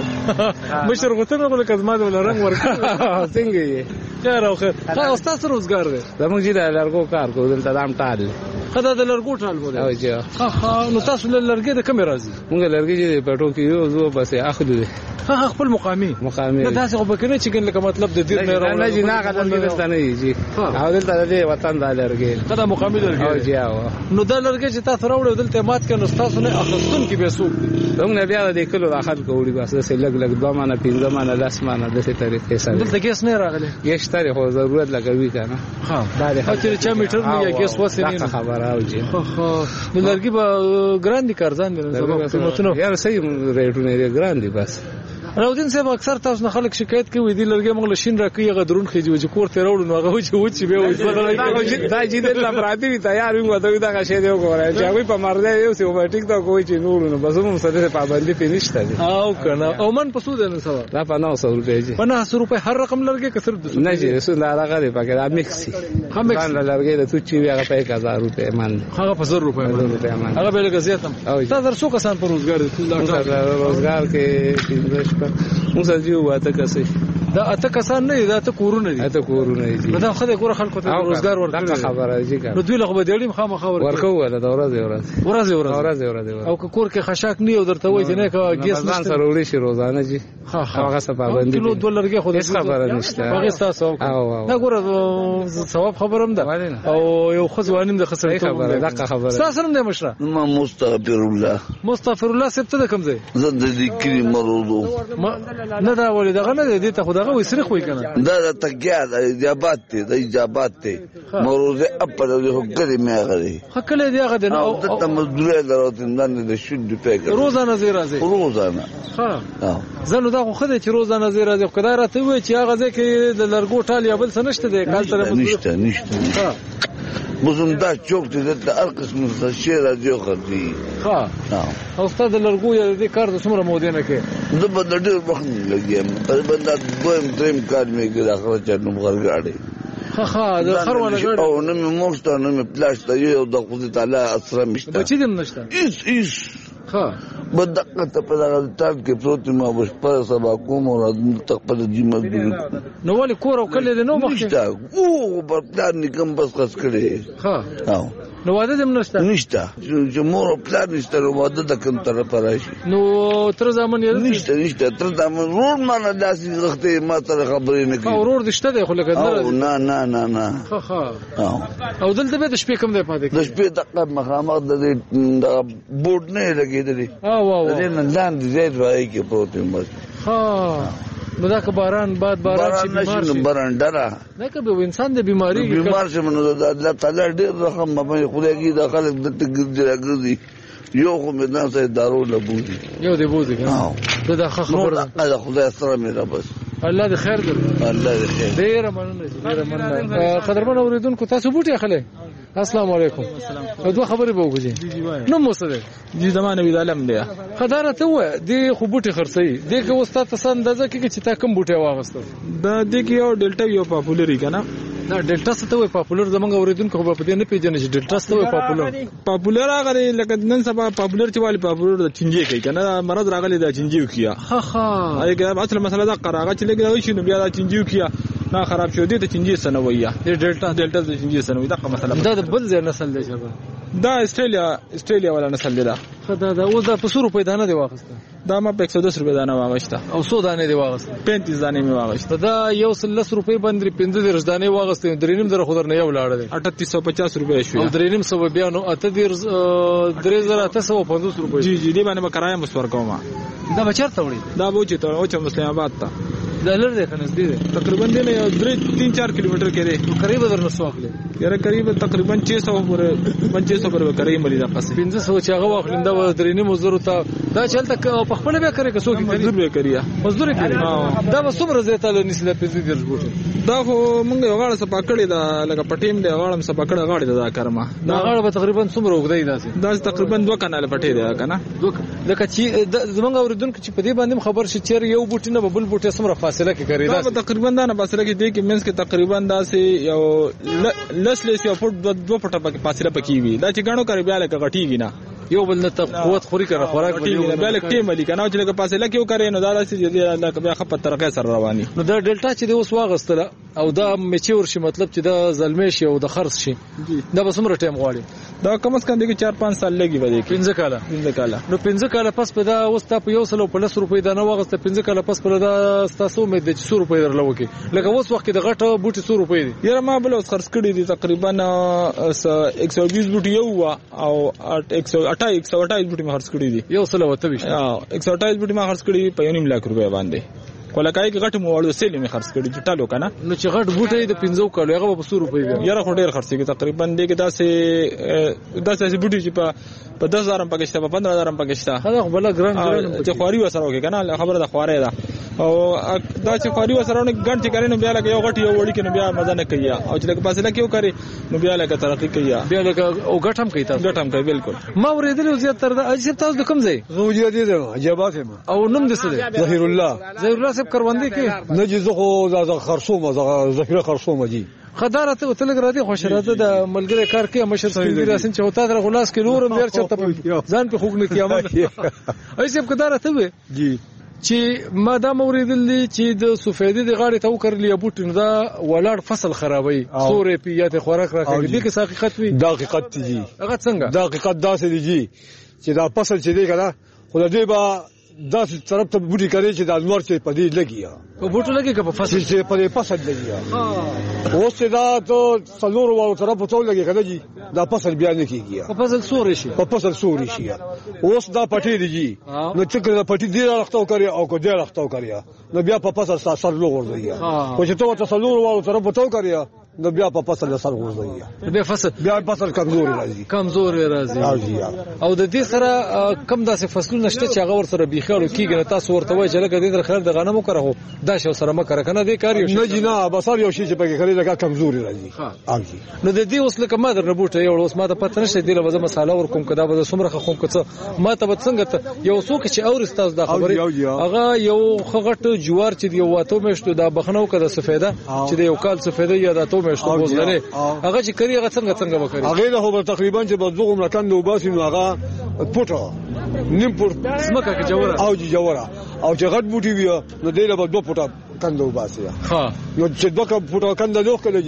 Speaker 3: مشر غوتنه بل کزما د رنگ ورکړ.
Speaker 2: څنګه یې؟
Speaker 3: خیر او خیر. دا استاد روزګار دی.
Speaker 2: زموږ جی د لرګو کار کو دلته دام ټال.
Speaker 3: خدای د لرګو ټال بوله.
Speaker 2: او جی.
Speaker 3: ها ها نو تاسو له لرګي د کوم راځي؟
Speaker 2: موږ لرګي جی په ټو کې یو زو بس اخلو دي.
Speaker 3: ها خپل مقامی.
Speaker 2: مقامی.
Speaker 3: دا تاسو په کنه چې ګن لکه مطلب د دې نه
Speaker 2: راوړل. نه جی نه غلط دلته نه جی. او دلته د وطن د لرګي.
Speaker 3: خدای مقامی لرګي.
Speaker 2: او جی او.
Speaker 3: نو دا لرګي چې تاسو راوړل دلته مات کنه تاسو نه اخستون کې به سوق.
Speaker 2: موږ نه بیا د کلو داخل کوړي بس سه لګ لګ دوه مانه پینځه مانه لاس مانه د څه طریقې سره.
Speaker 3: دلته ګیس نه راغلی.
Speaker 2: ګیس ترې خو ضرورت لګوي کنه.
Speaker 3: ها دا د هڅې چا میټر نه یا ګیس وسه نه
Speaker 2: خبره او جی.
Speaker 3: ها نو لرګي به ګراندي کارزان دي نو قیمتونه
Speaker 2: یار صحیح ریټونه یې ګراندي بس.
Speaker 3: راودین صاحب اکثر تاسو نه خلک شکایت کوي دی لرګي موږ لشین راکې هغه درون خېږي چې کور ته راوړو نو هغه چې و چې به وځي
Speaker 2: دا چې د لپاره دی تیار وي دا دا څه دی وګورئ چې هغه په مرده یو څه اوټیک دا کوی چې نور نو بس موږ سره پابندي پینشته دي.
Speaker 3: او کنه او من په سود نه سوا
Speaker 2: دا په نو سو روپے جی.
Speaker 3: په نه سو روپے هر رقم لرګي کسر
Speaker 2: نه جی سو دا هغه دی پکې دا میکسي. هم میکس لرګي د تو چې هغه په یک هزار روپے من.
Speaker 3: هغه په زر روپے من. هغه به لګ زیاتم. تاسو څو کسان په روزګار دي؟
Speaker 2: روزګار کې پینځه موږ یو واته کسي
Speaker 3: دا اته کسان نه دا ته کورونه دي.
Speaker 2: اته کورونه دي.
Speaker 3: دا خدای ګوره خلکو ته روزګار ورکړي.
Speaker 2: دا خبره دی ګر.
Speaker 3: نو دوی له بدېړم خامخ ورکړي.
Speaker 2: ورکو ولا دا ورځ ورځ.
Speaker 3: ورځ ورځ.
Speaker 2: ورځ ورځ.
Speaker 3: او که کور کې خشاک نه یو درته وای چې نه کا ګیس
Speaker 2: نشته. ځان سره وړي شي روزانه جی.
Speaker 3: ها ها
Speaker 2: هغه څه پابندي.
Speaker 3: کیلو ډالرګي خو
Speaker 2: هیڅ خبره نشته.
Speaker 3: هغه تاسو. دا ګوره ثواب خبرم ده. او یو خزوانیم د خسرې
Speaker 2: خبره ده خبره.
Speaker 3: تاسو هم د مشره.
Speaker 10: ما مستغفر الله.
Speaker 3: مستغفر الله سپته د کوم ځای؟
Speaker 10: زه د ذکر مرودو.
Speaker 3: نه دا ولې دغه نه دي ته خدای وې سرخ وې کنه.
Speaker 10: دا د تګیا د اجابات ته د اجابات ته مروزه خپل د هغه مې غري
Speaker 3: خکله دی هغه
Speaker 10: نو د مزدوري دروته نن د شود پیګه
Speaker 3: روزانه زی راځي
Speaker 10: روزانه
Speaker 3: ها زنه دا خو خدای چې روزانه زی راځي خدای راته وې چې هغه ځکه د لرګو ټال یا بل څه نشته دی کال تر
Speaker 10: نشته نشته ها مزم دا چوک ته د هر قسم څه راځي خو دی
Speaker 3: ها او استاد لرګو یا د کار د څومره مودې نه کې
Speaker 10: زه په ډېر وخت لګیم په بندا دویم دریم کال مې کې اخر چنو غرغاړي
Speaker 3: ها ها د خروانه غړي
Speaker 10: او نو مې موسته نو مې پلاش ته یو د خدای تعالی اسره مشته
Speaker 3: بچی دم نشته
Speaker 10: ایس ایس
Speaker 3: ها
Speaker 10: بدقه ته په دغه تاب کې پروت ما وش پر سبا کوم او تقبل دي مزدور
Speaker 3: نو ولې کور او کله د نو مخته
Speaker 10: او په پلان نکم بس خس کړي
Speaker 3: ها
Speaker 10: او
Speaker 3: نو واده دم نشته
Speaker 10: نشته چې مور او پلار نشته نو واده د کوم طرف راشي
Speaker 3: نو تر ځامن یې
Speaker 10: نشته نشته تر ځامن ورور مانه داسې وخت ما ته خبرې نه کوي
Speaker 3: ورور دشته دی خو لکه
Speaker 10: نه نه نه نه
Speaker 3: ها ها او دلته به د شپې کوم دی پاتې
Speaker 10: د شپې دغه مخامخ د بورډ نه لګېدلی
Speaker 3: او واو
Speaker 10: د نن لاندې زید وای کې پروت بس
Speaker 3: ها نو دا که باران باد باران شي بیمار شي
Speaker 10: باران ډره
Speaker 3: نه که به انسان د بیماری
Speaker 10: بیمار شي نو د الله تعالی ډېر رحم باندې خدای کې د خلک د تګ راګرځي یو خو مې نه سي دارو لبوزي
Speaker 3: یو دی بوزي دا دا خبره
Speaker 10: ده خدای سره مې را بس
Speaker 3: الله دې خیر درکړي
Speaker 10: الله دې خیر
Speaker 3: ډېر مننه ډېر مننه قدرمن اوریدونکو تاسو بوټي اخلي السلام علیکم دوه خبرې به وکړي نو موسره
Speaker 2: دي زمانه وی عالم دی
Speaker 3: خداره ته و دي خو بوټي خرڅي دي که استاد ته اندازه کې چې تا کوم بوټي واغسته
Speaker 2: دا د کې یو ډیلټا یو پاپولری کنه
Speaker 3: دا ډیلټا څه ته وي پاپولر زمونږ اوریدونکو په دې نه پیژنې چې ډیلټا څه ته وي پاپولر
Speaker 2: پاپولر هغه لکه نن سبا پاپولر چې والی پاپولر د چنجي کوي کنه مرض راغلی دا چنجي کیا
Speaker 3: ها ها
Speaker 2: هغه اصل مسله دا قراغه چې لګي شي نو بیا دا چنجي کیا نه خراب شو دي ته چنجي سنويه
Speaker 3: د ډیلټا
Speaker 2: ډیلټا د چنجي سنوي دا مسله
Speaker 3: دا د بل ځای نسل دی شبه
Speaker 2: دا استرالیا استرالیا ولا نسل دی دا
Speaker 3: دا دا اوس د پسو روپې دانه دی واغسته
Speaker 2: دا ما په یک سو دس روپې دانه واغسته
Speaker 3: او سو دانه دی واغسته
Speaker 2: پینتیس دانه می واغسته
Speaker 3: دا یو سلس روپې باندې پنځه درش دانه واغسته درینم در خو در نه یو لاړ دی
Speaker 2: اٹھتیس سو پچاس روپې شو
Speaker 3: او درینم سو بیا نو اته دیر درې زره اته سو پنځوس روپې
Speaker 2: جی جی دی باندې کرایه مسور کوم
Speaker 3: دا بچرته وړي
Speaker 2: دا بوچ ته او چې مسلمان آباد ته
Speaker 3: دا لر دی کنه دی
Speaker 2: تقریبا دی نه درې تین چار کیلومتر کې دی
Speaker 3: قریب در نسو اخلي
Speaker 2: یاره قریب تقریبا چھ سو پر پنځه سو پر کرایه ملي دا پس
Speaker 3: پنځه سو چې هغه واخلنده و درینم مزدور ته دا چلته په خپل به کوي کسو کې
Speaker 2: مزدور به کوي
Speaker 3: مزدور کوي دا به څومره زیاته نسله پنځه درش بوټ
Speaker 2: دا خو مونږ یو غاړه سپا کړی دا لکه پټیم دی غاړم سپا کړی غاړه دا کارما
Speaker 3: دا غاړه به تقریبا څومره وګدای داسې
Speaker 2: دا تقریبا دوه کانال پټی دی کنه
Speaker 3: دوه لکه چې زمونږ اوریدونکو چې په دې باندې خبر شي چې یو بوټ نه بل بوټ سمره فاصله کې کوي
Speaker 2: دا تقریبا دا نه فاصله کې دی کې مینس کې تقریبا دا سي یو لسلس یو فوټ دوه فوټه پکې فاصله پکې وي دا چې غاڼو کوي بیا لکه غټیږي نه
Speaker 3: یو بل نه قوت خوري کنه خوراک
Speaker 2: غټیږي بیا لکه ټیم لیکنه چې لکه فاصله کې وکړي نو دا سي لکه بیا خپل طریقې سره رواني
Speaker 3: نو دا ډیلټا چې اوس واغستله او دا میچور شي مطلب چې دا زلمی شي او د خرڅ شي دا به څومره ټیم غواړي
Speaker 2: دا کم از کم دغه چار پنځه سال لګي وځي
Speaker 3: پنځه کاله
Speaker 2: پنځه کاله
Speaker 3: نو پنځه کاله پس په دا اوس تا په یو سل په لس روپۍ دا نه واغسته پنځه کاله پس په دا تاسو امید د څو روپۍ درلو کې لکه اوس وخت د غټه بوټي څو روپۍ دي
Speaker 2: یاره ما بل اوس خرڅ کړی دي تقریبا یک سو بیس بوټي یو او یک سو اٹھائیس بوټي ما خرڅ کړی دي
Speaker 3: یو سل وته وي
Speaker 2: یک سو اٹھائیس بوټي ما خرڅ کړی په یو نیم لک روپۍ باندې کولکای کې غټ مو وړو سیلې می خرڅ کړی چې ټالو کنه
Speaker 3: نو چې غټ بوټي د پنځو کالو هغه په څو روپۍ دی
Speaker 2: یاره خو ډیر خرڅ کړي تقریبا دغه داسې داسې بوټي چې په په دس هزار پکې شته په پندرہ هزار پکې شته
Speaker 3: هغه بل ګران ګران
Speaker 2: چې خواري وسره وکي کنه خبره ده خواري ده او دا چې خواري وسره نه ګڼ چې کړي نو بیا لکه یو غټ یو وړي کې نو بیا مزه نه کوي او چې لکه فاصله کې وکړي نو بیا لکه ترقی کوي
Speaker 3: بیا لکه او غټ هم کوي تاسو
Speaker 2: غټ هم کوي بالکل
Speaker 3: ما ورېدل زیات تر دا اجازه تاسو د کوم ځای
Speaker 11: زوجي دي ده عجبات ما
Speaker 3: او نوم دې څه دی
Speaker 11: ظهیر الله
Speaker 3: ظهیر الله صاحب کروندې کې
Speaker 11: نه جزو خو دا خرصومه ظهیر خرصومه دي
Speaker 3: خدارت او تلګ را دي خوشراته د ملګری کار کې مشر سپیډ راسن چې وتا در غلاس کې نورم ډیر چرته ځان په خوګ نه کیامه ایسه خدارت وي
Speaker 11: جی
Speaker 3: چې ما دا موریدل دي چې د سفیدی د غاړې ته وکړلې بوټ دا ولاړ فصل خرابوي سورې پیات خوراک راکړي دي که حقیقت وي
Speaker 11: دا حقیقت دي
Speaker 3: هغه څنګه
Speaker 11: دا حقیقت داسې دي چې دا فصل چې دی کنه خو دې با داسې طرف ته بوټي کوي چې د انور چې پدې لګي
Speaker 3: په بوټو لګي که په فصل
Speaker 11: چې په فصل لګي ها اوس دا ته څلور وو طرف ته لګي کنه جی دا فصل بیا نه کیږي
Speaker 3: په فصل سوري شي
Speaker 11: په فصل سوري شي اوس دا پټي دي نو چې کله پټي دی راختو کوي او کو دی راختو کوي نو بیا په فصل سر لوګور دی او چې ته څلور وو طرف ته کوي نو بیا په فصل سر غوځي
Speaker 3: بیا فصل
Speaker 11: بیا فصل کمزور راځي
Speaker 3: کمزور راځي او د دې سره کم داسې فصلونه شته چې هغه ور سره بيخاړو کیږي تاسو ورته وای چې لکه دې در خیر د غنمو کړو دا شو سره مکر کنه دې کار یو
Speaker 11: نه جنا بسار یو شی چې پکې خري لکه کمزوري راځي
Speaker 3: ها نو د دې اوس لکه ما در نه بوټه یو اوس ما ته پته نشته دی لوزه مساله ور کوم کدا به سمره خوم کڅ ما ته به څنګه یو څوک چې اور استاد دا خبره هغه یو خغټ جوار چې یو واته مشته دا بخنو کده سفیده چې د یو کال سفیده یا د تو مشته بوزله هغه چې کری هغه څنګه څنګه وکړي
Speaker 11: هغه له هو تقریبا چې بزغه ملکان نو باسي نو هغه پټو نیم پټ
Speaker 3: سمکه کې جوړه
Speaker 11: او جی جوړه او چې غټ بوټي وي نو دې له دوه پټه کندو باسي
Speaker 3: ها
Speaker 11: نو چې دوه پټه کنده لوخ کړي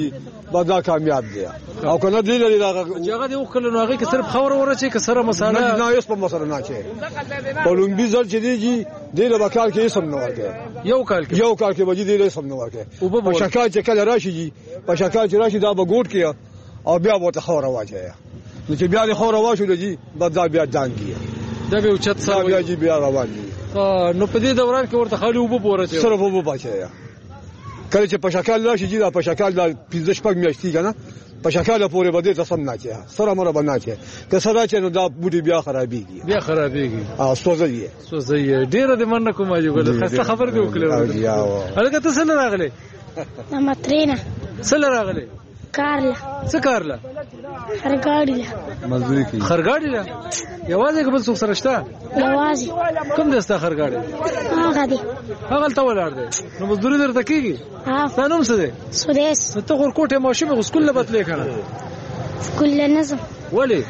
Speaker 11: دا کامیاب دی او کنه دی لري دا
Speaker 3: هغه دی وکړل نو هغه کې صرف خور وره چې کسره مساله
Speaker 11: نه نه یوس په مساله نه چې په لومبي ځل چې دیږي دی له وکال کې سم نه ورګي
Speaker 3: یو کال کې
Speaker 11: یو کال کې وجې دی له سم نه ورګي او په شکایت چې کله راشي جی په شکایت چې راشي دا به ګوټ کې او بیا به ته خور واچي نو چې بیا د خور واچو دی بد بیا ځانګي
Speaker 3: دا به اوچت سره
Speaker 11: بیا جی بیا روان دي
Speaker 3: نو په دې دوران کې ورته خالي وبو پوره چې
Speaker 11: سره وبو بچي کله چې په شکل راشي جی دا په شکل د پنځه شپږ میاشتې کنه په شکل پورې بده ته سم نه چي سره مر بنا چي که سره چې نو دا بوټي بیا خرابيږي
Speaker 3: بیا خرابيږي
Speaker 11: او سوځي
Speaker 3: سوځي ډیره د من کومه یو ګل خاصه خبر دی وکړه هغه ته څه راغله
Speaker 12: ماترینا
Speaker 3: څه راغله
Speaker 12: کارلا
Speaker 3: څه کارلا
Speaker 12: خرګاډی
Speaker 11: مزدوري کی
Speaker 3: خرګاډی لا یوازې کوم څوک سره شته
Speaker 12: یوازې
Speaker 3: کوم دسته خرګاډی
Speaker 12: هغه دی
Speaker 3: هغه ته ولاړ دی نو مزدوري درته کیږي
Speaker 12: ها
Speaker 3: سنوم څه دی
Speaker 12: سودیس
Speaker 3: ته خور کوټه ماشومه سکول نه بتلې کنه
Speaker 12: سکول نظم
Speaker 3: ولی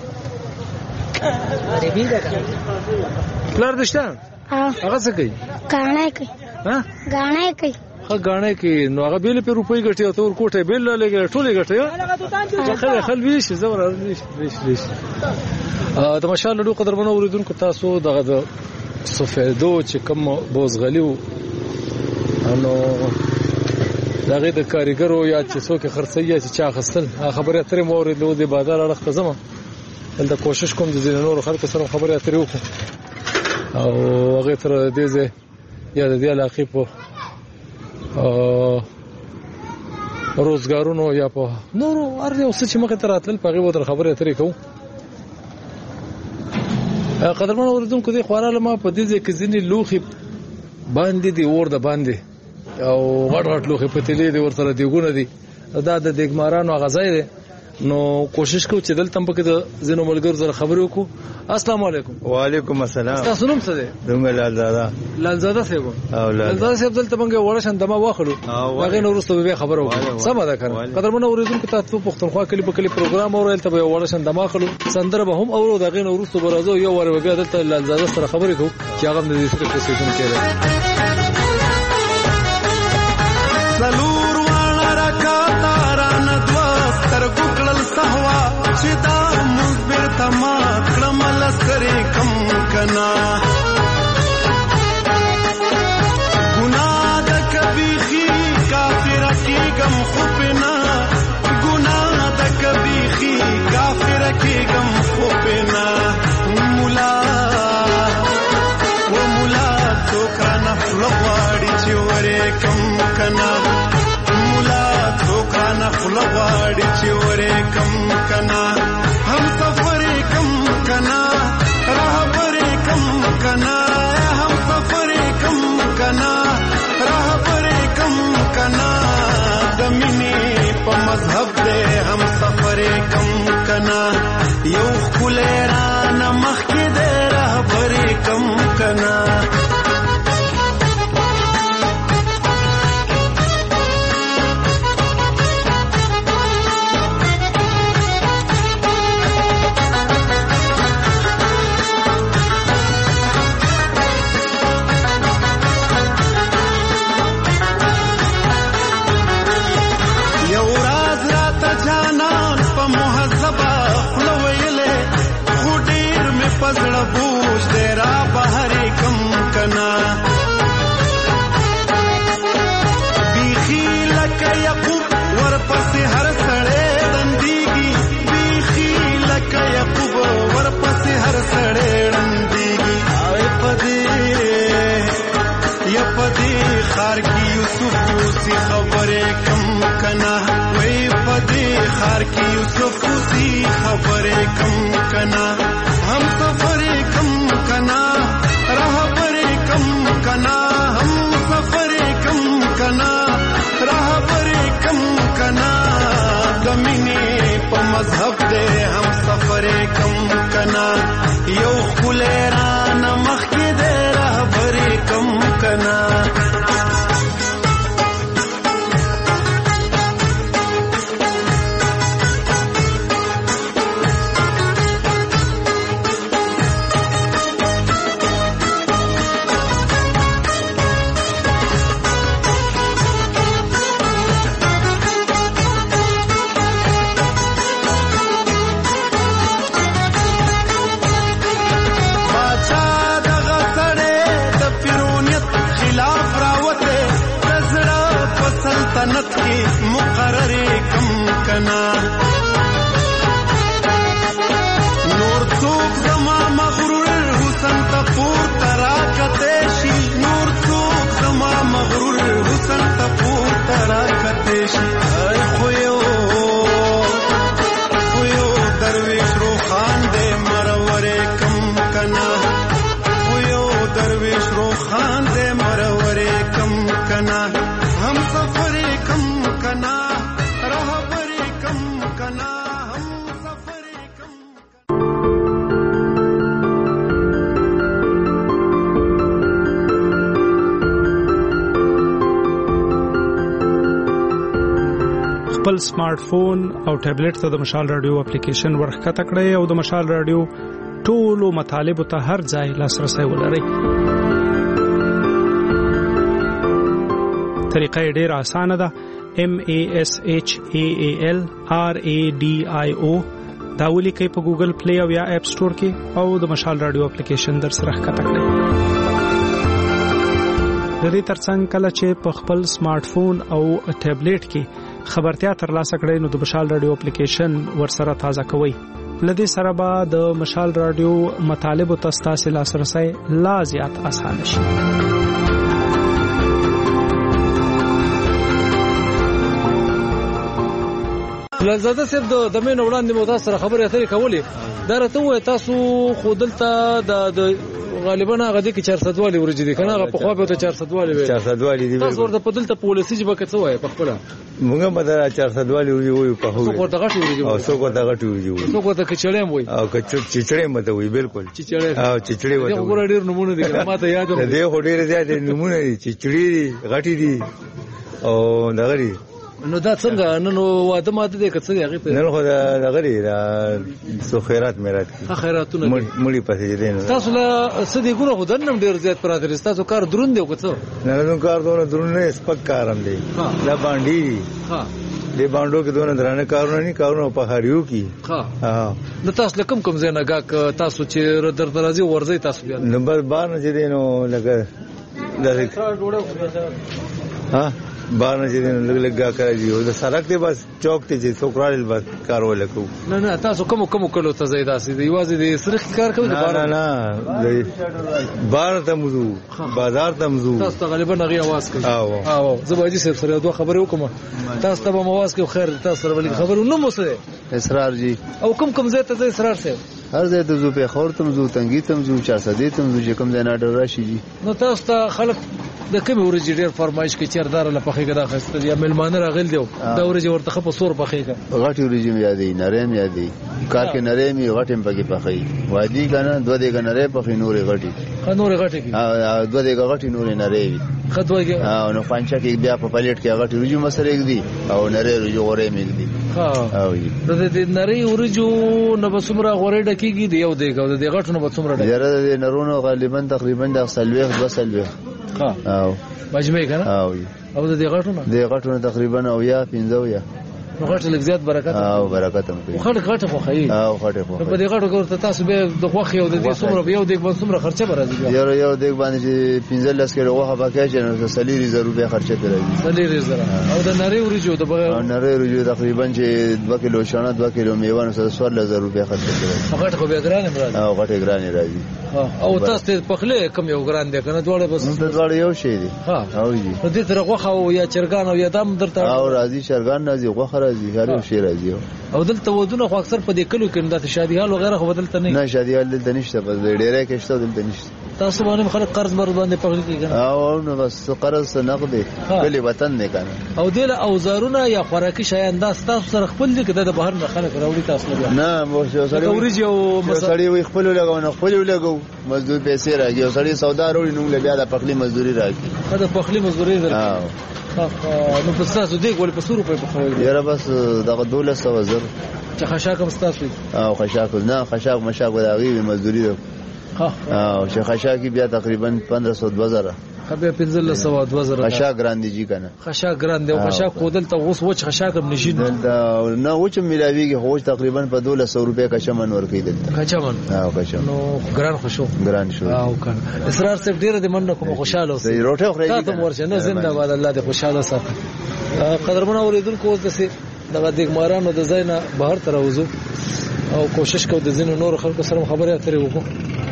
Speaker 3: پلار دشته هغه څه کوي
Speaker 12: غاڼه کوي
Speaker 3: ها
Speaker 12: غاڼه کوي
Speaker 3: ها غاڼه کې نو هغه بیل په روپۍ ګټي او تور کوټه بیل لګي ټولې ګټي خل خل ویش زور ویش ویش ویش ا د ماشاء الله قدر منو اوریدونکو تاسو دغه د سفیدو چې کوم بوزغلیو انو دغه د کاریګرو یا چې څوک خرڅي چې چا خستل خبره اترې مورید له د بازار اړه زما دلته کوشش کوم د زینورو خلکو سره خبره اترې وکړم او هغه تر دې زه یا د دې علاقې په روزګارونو یا په نورو ارزه اوس چې مخه تر اتل په غو در خبره اترې کوم قدرمن اوردونکو دي خوراله ما په دې ځکه ځینې لوخي باندې دي ور د باندې او غټ غټ لوخي په تلې دي ور سره دیګونه دي دا د دګمارانو غزای دي نو کوشش کو چې دلته په کې د زینو ملګرو سره خبرې وکړو السلام علیکم
Speaker 13: وعلیکم السلام
Speaker 3: تاسو نوم څه دی
Speaker 13: دومره لالزاده
Speaker 3: لالزاده صاحب او لالزاده صاحب دلته موږ ورشن دمه واخلو هغه نو ورسته به خبرو سم ده کړه قدرمن اوریدونکو تاسو پښتونخوا کلی په کلی پروګرام اورل ته به ورشن دمه خلو سندره به هم اورو دغه نو ورسته برازو یو ور به دلته لالزاده سره خبرې کوو چې هغه د دې سره پوسیشن کړي
Speaker 14: زلور وانا راکاتا ران دوستر ګکړل سهوا چې دا مزبر تما کړمل سره کم کنا ګناه د کبيخي کافر کی غم خوپنا ګناه د کبيخي کافر کی غم خوپنا مولا و مولا تو کان فلواړي چې وره کم کنا مولا تو کان فلواړي چې وره کم کنا هم سفر کم کنا راهبر کم کنا هم سفر کم کنا راهبر کم کنا دمینه په مذهب دې هم سفر کم کنا یو خلران مخ کې دې راهبر کم کنا پزړه بوج دې را بهر کم کنا بیخی لکه یعقوب ورپسې هر سړی رندېږي بیخی لکه یعقوب ورپسې هر سړی رندېږي اوی پدې یا پدې خار کې یوسف اوسې خبرې کم کنا وی پدې خار کې یوسف اوسې خبرې کم کنا हम सफर कम कना राहबर कम कना हम सफर कम कना राहबर कम कना गमीने प मजहब दे हम सफर कम कना यो खुलेरान मख के दे राहबर कम कना کنا نور څوک زما مغرور حسن ته پورته راکته شي نور څوک زما مغرور حسن ته پورته راکته شي خو یو خو یو درویش روخان دې مرور کم کنا خو یو درویش روخان دې مرور کم کنا हम सफर कम कना रहबर कम कना हम सफर कम
Speaker 15: خپل سمارټ فون او ټابلیټ ته د مشال رادیو اپلیکیشن ورخه تکړه او د مشال رادیو ټولو مطالب ته هر ځای لاسرسي ولرئ. طریقه ډیر اسانه ده. M A S H A A L R A D I O دا ولیکئ په ګوګل پلی او یا اپ سٹور کې او د مشال رادیو اپلیکیشن در سره ښکته کړئ. د دې ترڅنګ کله چې په خپل سمارټ فون او ټابلیټ کې خبرتیا ترلاسه کړئ نو د مشال رادیو اپلیکیشن ورسره تازه کوئ. لدې سره به د مشال رادیو مطالب او تاسو لاسرسي لا زیات اسانه شي.
Speaker 3: لزاده صاحب د دمن وړاندې مو تاسو سره خبرې اترې کولې دا راته وای تاسو خودلته د غالبا هغه د چهارصد والی ورجې دي کنه هغه په خو به ته چهارصد والی وي
Speaker 11: چهارصد والی دي
Speaker 3: تاسو ورته په دلته پولیسي جبه کې څه وای په خپل
Speaker 11: موږ مدار چهارصد والی وي په خو
Speaker 3: څو ورته غټي ورجې
Speaker 11: او څو ورته غټي ورجې
Speaker 3: څو ورته کچړې وي
Speaker 11: او کچړې مته وي بالکل
Speaker 3: چچړې
Speaker 11: او چچړې وته
Speaker 3: وګور ډیر نمونه دي ما ته یاد
Speaker 11: ده هو ډیر زیات نمونه دي چچړې غټي دي او دغری
Speaker 3: نو دا څنګه نن واده ماته دې کڅ هغه ته
Speaker 11: نن خو دا لغړي دا سو خیرات میرات
Speaker 3: ها خیراتونه
Speaker 11: مړی پسې دي نه
Speaker 3: تاسو له سدي ګره خو دنم ډیر زیات پراته تاسو کار درون دی وکړو
Speaker 11: نه نو کار دونه درون نه سپک کارم دی دا باندې
Speaker 3: ها
Speaker 11: دې باندې کې دونه درانه کارونه نه کارونه په هریو کې
Speaker 3: ها ها نو تاسو لکم کوم زنه گا تاسو چې در درازي ورځي تاسو بیا
Speaker 11: نمبر بار نه دي نو لګا دا ها بار نه دي لګ لګا کوي او د سړک ته بس چوک ته چې څوکرال بس کارول کو
Speaker 3: نه نه تاسو کوم کوم کلو ته زیاده سي دی واځي د سرخ کار کوي
Speaker 11: نه نه نه بار ته موضوع بازار ته موضوع
Speaker 3: تاسو غالبا غي आवाज کوي
Speaker 11: او
Speaker 3: او زباجي صاحب سره دوه خبرې وکم تاسو ته به आवाज کوي خیر تاسو سره ولې خبرو نو مو سره
Speaker 13: اسرار جی
Speaker 3: او کوم کوم زه ته اسرار سره
Speaker 13: هر ځای ته زو په خور تم زو تنګي تم زو چارصد تم زو کوم ځای نه ډر راشي جی
Speaker 3: نو تاسو ته خلک د کوم ورځې ډیر فرمایش کې چیردار له پخې غدا خسته یا ملمانه راغل دیو دا ورځې ورته په سور پخې کا
Speaker 13: غټي ورځې یادې نرم یادې کار کې نرم یو غټم پکې پخې وادي کنه دوه دې کنه پخې نورې غټي
Speaker 3: نورې غټي کې
Speaker 13: ها دوه دې غټي نورې نرې وي
Speaker 3: خدوی کې
Speaker 13: ها نو پنځه کې بیا په پلیټ کې غټي ورځې مسره دي او نرې ورځې غورې مې دي
Speaker 3: ها او دې نرې ورځو نو بسمره غورې ډکیږي دی یو دې غو دې غټو نو بسمره ډکیږي
Speaker 13: یاره دې نرونو غالبا تقریبا د سلويخ دو سلويخ
Speaker 3: ها
Speaker 13: او
Speaker 3: مجمع کنه
Speaker 13: او
Speaker 3: او د دې غټونه
Speaker 13: دې غټونه تقریبا او یا پنځه یا
Speaker 3: نو غټ لږ زیات برکت
Speaker 13: او برکت هم کوي
Speaker 3: خړ غټه خو خي
Speaker 13: او غټه خو
Speaker 3: په دې غټو ورته تاسو به د خوخي او د دې څومره یو دې باندې څومره خرچه راځي
Speaker 13: یو یو دې باندې چې پنځه لس کیلو غوښه پکې چې نو سلیری زرو به خرچه راځي
Speaker 3: سلیری زرو او د نری ورجو د بغیر
Speaker 13: نری ورجو تقریبا چې دوه کیلو شانه دوه کیلو میوه نو څوار لزر روپیا خرچه راځي
Speaker 3: غټه خو به ګرانه راځي
Speaker 13: او غټه ګرانه راځي
Speaker 3: او تاسو ته پخله کم یو ګران دي کنه دواړه بس
Speaker 13: دواړه یو شی دي
Speaker 3: ها
Speaker 13: او جی
Speaker 3: په دې تر غوخه او یا چرګان او یا دم درته
Speaker 13: او راځي چرګان راځي غوخه راځي هر یو شی راځي
Speaker 3: او دلته ودونه خو اکثر په دې کلو کې د شادي حال وغیرہ خو بدلته نه
Speaker 13: نه شادي حال دلته نشته په ډیره کې شته دلته نشته
Speaker 3: تاسو باندې خلک قرض مر باندې پخلی کیږي
Speaker 13: او نو بس قرض نقد کلی وطن نه کنه
Speaker 3: او دل اوزارونه یا خوراکي شیان دا تاسو سره خپل دي کده د بهر نه خلک راوړي تاسو نه
Speaker 13: نه مو سړی
Speaker 3: ورځ یو
Speaker 13: سړی وي خپل لګاو نه خپل لګاو مزدور پیسې راځي او سړی سودا وروړي نو بیا د پخلی مزدوري راځي
Speaker 3: دا پخلی مزدوري راځي نو په تاسو دې ګول په سورو په خوي
Speaker 13: یاره بس دغه دولت سو زر
Speaker 3: چې خشاک هم تاسو
Speaker 13: او خشاک نه خشاک مشاک وداغي مزدوري ده
Speaker 3: ها
Speaker 13: او چې خشاکی بیا تقریبا پندرہ سو دو هزار
Speaker 3: خبر پنځل سو دو هزار
Speaker 13: خشاک ګراندې جی کنه
Speaker 3: خشاک ګراندې او خشاک کودل ته اوس وچ خشاک هم نشي
Speaker 13: دلته نه وچ ملاویږي خو تقریبا په دولت سو روپیا کا چمن ور کیدل
Speaker 3: کچمن
Speaker 13: او کچمن
Speaker 3: نو ګران خوشو
Speaker 13: ګران شو
Speaker 3: او کنه اسرار صاحب ډیر د مننه کوم خوشاله اوسه
Speaker 13: روټه خوري
Speaker 3: تاسو ورشه نه زنده باد الله دې خوشاله ساتي قدرمن اوریدونکو اوس د دغه دګمارانو د ځای نه بهر ته راوځو او کوشش کوو د ځینو نور خلکو سره خبرې اترې وکړو.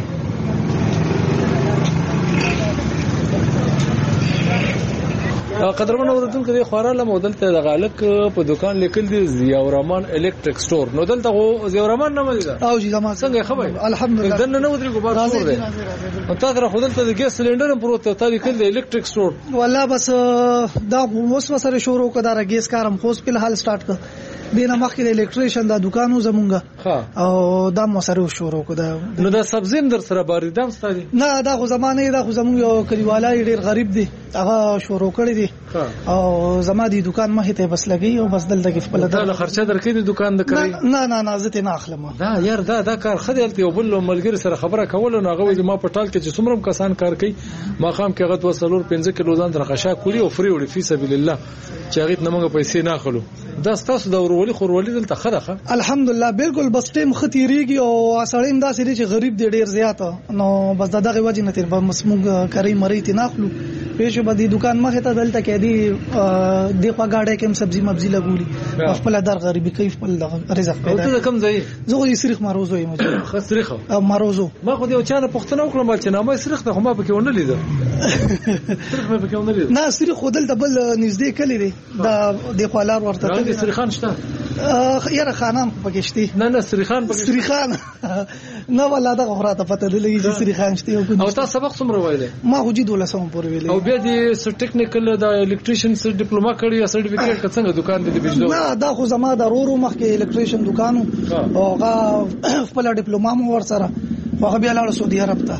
Speaker 3: قدرمن اوردونکو د خوراله مودل ته د غالک په دکان لیکل دي ضیاء الرحمن الکتریک سٹور. نو دلته ضیاء الرحمن نه مې ده
Speaker 16: او جی زما
Speaker 3: څنګه خبر
Speaker 16: الحمدلله
Speaker 3: دنه نو درې ګبار سٹور دی. تا تر خودل ته د ګیس سلندر پروت ته لیکل دی الکتریک سٹور.
Speaker 16: والله بس دا اوس وسره شروع کړه دا ګیس کارم خو په حال سٹارټ کړ دینه مخکې د الکتریشن دا دکانو زمونږه او دا مو سره شروع کړه.
Speaker 3: نو دا سبزیم در سره باریدم ستادي
Speaker 16: نه دا خو زمانه دا خو زمونږ یو کلیوالای ډیر غریب دی هغه شروع کړی دی او زما دی دکان مخې ته بس لګي او بس دلته کې خپل
Speaker 3: دا خرچه درکې د دکان د کوي.
Speaker 16: نه نه نه زه ته نه اخلم
Speaker 3: دا یار دا دا کار خدای ته بل ملګری سره خبره کول نو هغه ما په ټال کې چې څومره کسان کار کوي ما خام کې غت وسلور پنځه کیلو ځان درخښه کولی او فری وړي فی سبیل الله چې هغه نه موږ پیسې نه اخلو. دا ستاسو د ورولي خورولي دلته خدخه
Speaker 16: الحمدلله بالکل بس ټیم ختیریږي او اصلیم دا سړي چې غریب دی ډیر زیاته نو بس دغه وجه نه تیر به مسموږ کوي مری تی ناخلو پېښه به د دکان مخه ته دلته کې دی د خوا گاډه کې سبزی مبزی لګولي خپل در غریبي کوي خپل رزق پیدا.
Speaker 3: ته کم ځای
Speaker 16: زه خو سریخ ماروزو یم
Speaker 3: خو سریخ
Speaker 16: ماروزو
Speaker 3: ما خو دې چانه پښتنه وکړم چې نامه سریخ ته خو ما پکې ونه لیدل سریخ ما پکې ونه لیدل
Speaker 16: نه سریخ خو دلته بل نږدې کلی دی دا د خپلار ورته
Speaker 3: ته سریخان شته
Speaker 16: یاره خانم پکشتي
Speaker 3: نه نه سریخان پکشتي
Speaker 16: سریخان نه ولا دا غراته پته دلې چې سریخان شته
Speaker 3: او تاسو سبق څومره وایله
Speaker 16: ما خو جې دولسم پورې ویلې
Speaker 3: او بیا دې س ټیکنیکل د الکتریشن سره ډیپلوما کړی یا سرټیفیکیټ څنګه دکان دې بجلو
Speaker 16: نه دا خو زما د رورو مخکې الکتریشن دکانو او هغه خپل ډیپلوما مو ور سره هغه بیا لاړ سعودي عرب ته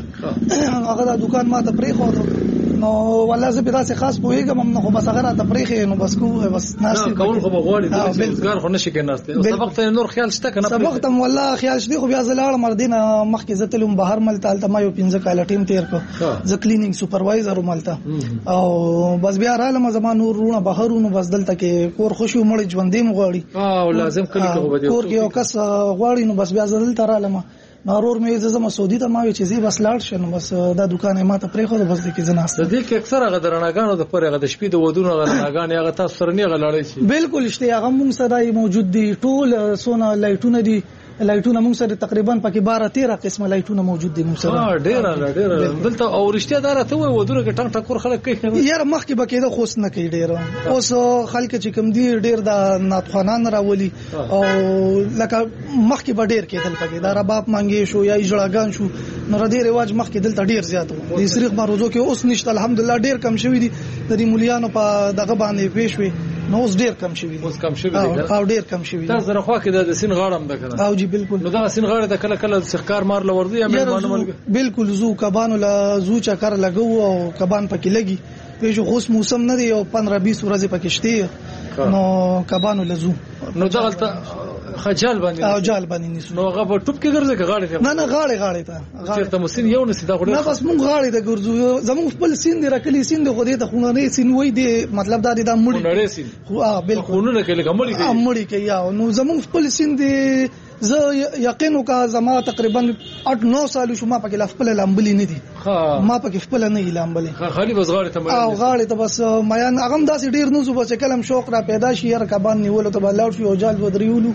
Speaker 16: هغه دا دکان ما ته پرې خو نو والله زه به تاسو خاص پوهیږم نو خو بس هغه ته پرېخې نو بس کو بس ناشته
Speaker 3: کول خو بغواړي د روزګار خو نشي کېناسته سبق ته نور خیال شته کنه
Speaker 16: سبق ته والله خیال شته خو بیا زلاړ مردینه مخکې زتلم بهر ملته الته ما یو پنځه کال ټیم تیر کو ز کلینینګ سپروایزر ملته او بس بیا رالم زما نور رونه بهرونو بس دلته کې کور خوشي مړ ژوندې مغواړي
Speaker 3: او لازم کلی کو بده
Speaker 16: کور کې یو کس غواړي نو بس بیا دلته رالم نارور مې زما سعودي ته ما وی چې زی بس لاړ شنو بس دا دکان ما ته پرې خو بس د کې زناست
Speaker 3: د دې کې اکثر هغه درناګانو د پرې هغه د شپې د ودونو هغه درناګان هغه تاسو سره نه غلاړي شي
Speaker 16: بالکل شته هغه مونږ سره موجود دي ټول سونا لایټونه دي لایټونه مونږ سره تقریبا پکې بارہ تیرہ قسمه لایټونه موجود دي مونږ سره
Speaker 3: ها ډیر ډیر دلته او رښتیا دار ته وای ودونه کې ټنګ ټکور خلک کوي
Speaker 16: یار مخکې بکې دا خوښ نه کوي ډیر اوس خلک چې کم دي ډیر د ناتخوانان راولي او لکه مخکې به ډیر کېدل پکې دا رباب مانګي شو یا اجړاګان شو نو ردی رواج مخکې دلته ډیر زیات و د سریخ ماروزو کې اوس نشته الحمدلله ډیر کم شوی دي د دې مليانو په دغه باندې پېښوي نو اوس ډیر کم شوی
Speaker 3: اوس کم شوی دی
Speaker 16: او ډیر کم شوی
Speaker 3: تاسو زره خو کې د سین غاړم ده کنه
Speaker 16: او جی بالکل
Speaker 3: نو دا سین غاړه د کله کله سخکار مار لوردی یا مېلمانه ملګری
Speaker 16: بالکل زو کبانو لا زو چکر لګو او کبان پکې لګي پېښو خوش موسم نه دی او پندرہ بیس ورځې پکې شته نو کبانو لزو
Speaker 3: نو دغلت خجال باندې
Speaker 16: او جال باندې نیسو
Speaker 3: نو هغه په ټوب کې ګرځي کې غاړې ته
Speaker 16: نه نه غاړې غاړې ته
Speaker 3: غاړې ته مسین یو نسی دا غوډه
Speaker 16: نه بس مونږ غاړې ته ګرځو زموږ خپل سین دی راکلي سین دی خو دې ته خونه نه سین وای دی مطلب دا دی دا مړی
Speaker 3: نړۍ سین
Speaker 16: خو اه بالکل
Speaker 3: خونه نه کې لګمړی کې
Speaker 16: مړی کې یا نو زموږ خپل سین دی زه یقینو کا زما تقریبا اټ نو سال شو ما پکې خپل لامبلې نه دي ما پکې خپل نه لامبلې
Speaker 3: خالي بس غاړې ته
Speaker 16: او غاړې ته بس میان هغه داسې ډیر نه زو بس کلم شوق را پیدا شي یره کبان نیول ته بلاړ شو او جال ودریولو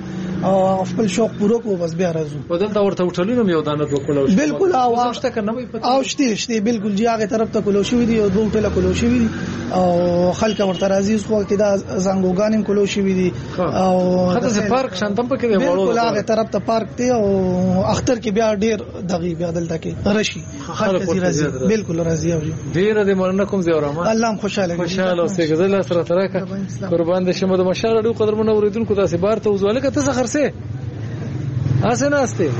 Speaker 16: خپل شوق پوره کو بس بیا راځو
Speaker 3: بدل دا ورته وټلینو یو دانه وکولو
Speaker 16: بالکل او
Speaker 3: شته کنه
Speaker 16: او شته شته بالکل جی هغه طرف ته کولو شوی دی او دوه ټله کولو شوی دی او خلک ورته راځي خو کې دا زنګوګانم کولو شوی دی او
Speaker 3: خاطر پارک شانتم پکې دی
Speaker 16: بالکل هغه طرف ته پارک دی او اختر کې بیا ډیر دغه بیا دلته کې رشي خلک راځي بالکل راځي او
Speaker 3: ډیر دې مرنه کوم زیور رحمان
Speaker 16: الله خوشاله
Speaker 3: خوشاله اوسې غزل سره ترکه قربان دې شمه د مشال ډو قدر مونږ اوریدونکو تاسو بار ته وزواله کته څه خرسه اسه ناشته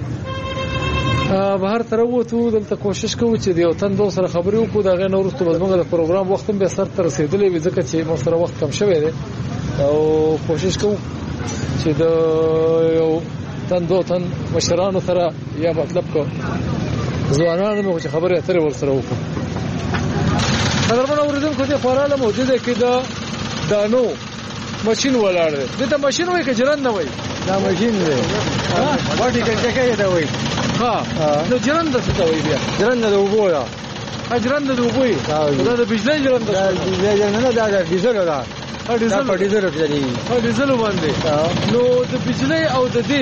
Speaker 3: بهر تر وته دلته کوشش کوو چې د یو تن دوه سره خبرې وکړو دا غو نورستو زموږ د پروګرام وخت به سر تر رسیدلې وي ځکه چې مو سره وخت کم شوی دی او کوشش کوو چې د یو تن دوه تن مشرانو سره یا مطلب کو ځوانانو مو چې خبرې اترې ور سره وکړو قدرمن اوریدونکو ته خوراله موجوده کې دا دانو ماشين ولاړ دی دته ماشين وای کې جرن نه وای
Speaker 11: دا ماشين دی باټي کې څه دی وای
Speaker 3: ها نو جرن د څه وای بیا
Speaker 11: جرن د وبو دا
Speaker 3: اجرن د وبو دا د بجلی جرن د
Speaker 11: بجلی نه دا د ډیزل دا
Speaker 3: ډیزل
Speaker 17: په ډیزل چلیږي
Speaker 3: په ډیزل باندې نو د بجلی او د دې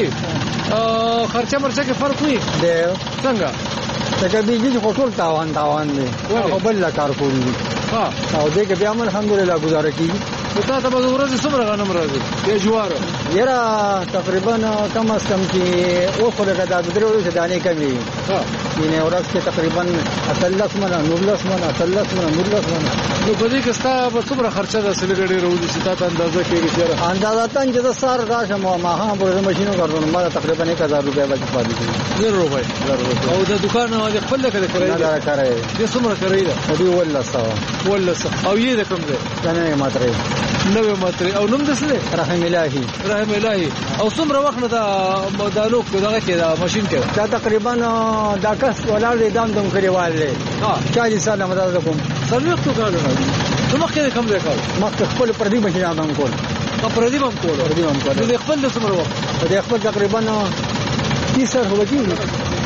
Speaker 3: خرچه مرچه کې فرق وي
Speaker 17: دی
Speaker 3: څنګه
Speaker 17: لکه بجلی خو ټول تاوان تاوان دی خو بل لا کار کوي
Speaker 3: ها
Speaker 17: او دې کې بیا هم الحمدلله گزاره کیږي
Speaker 3: تا ته به ورځې څومره غنم راځي یا جوار
Speaker 17: یاره تقریبا کم از کم چې اوس خو لکه دا درې ورځې دانې کمې
Speaker 3: ها
Speaker 17: یعنې ورځ کې تقریبا اتلس منه نولس منه اتلس منه نولس منه
Speaker 3: نو په دې کې ستا به څومره خرچه ده سلیګه ډېره وځي چې تا ته اندازه کېږي چېرې
Speaker 17: اندازتاً چې زه سهار راشم او ماښام پورې زه مشینو کړم ما تقریبا ایک هزار روپۍ به پاتې کېږي
Speaker 3: زر روپۍ او د دوکان د خپل ده که د کرایي
Speaker 17: ده کرایي
Speaker 3: دې څومره کرایي ده
Speaker 17: دې اوولس سوه
Speaker 3: اوولس او یې د کوم ځای
Speaker 17: د نوې ماترې
Speaker 3: نوې ماترې او نوم د څه دی
Speaker 17: رحم الهي
Speaker 3: رحم الهي او څومره وخت نه دا دا لوک دغه کې دا ماشین کې
Speaker 17: دا تقریبا دا کس ولاړ دی دام دم کړیوال دی
Speaker 3: ها
Speaker 17: چالیس ساله مدار کوم
Speaker 3: څلوېښتو کالونه نو مخکې کوم ځای کار
Speaker 17: مخکې خپل پردي ماشینان هم کول
Speaker 3: پردي هم کول
Speaker 17: پردي هم کول
Speaker 3: د خپل د څومره وخت
Speaker 17: د خپل تقریبا تیس سال هو کېږي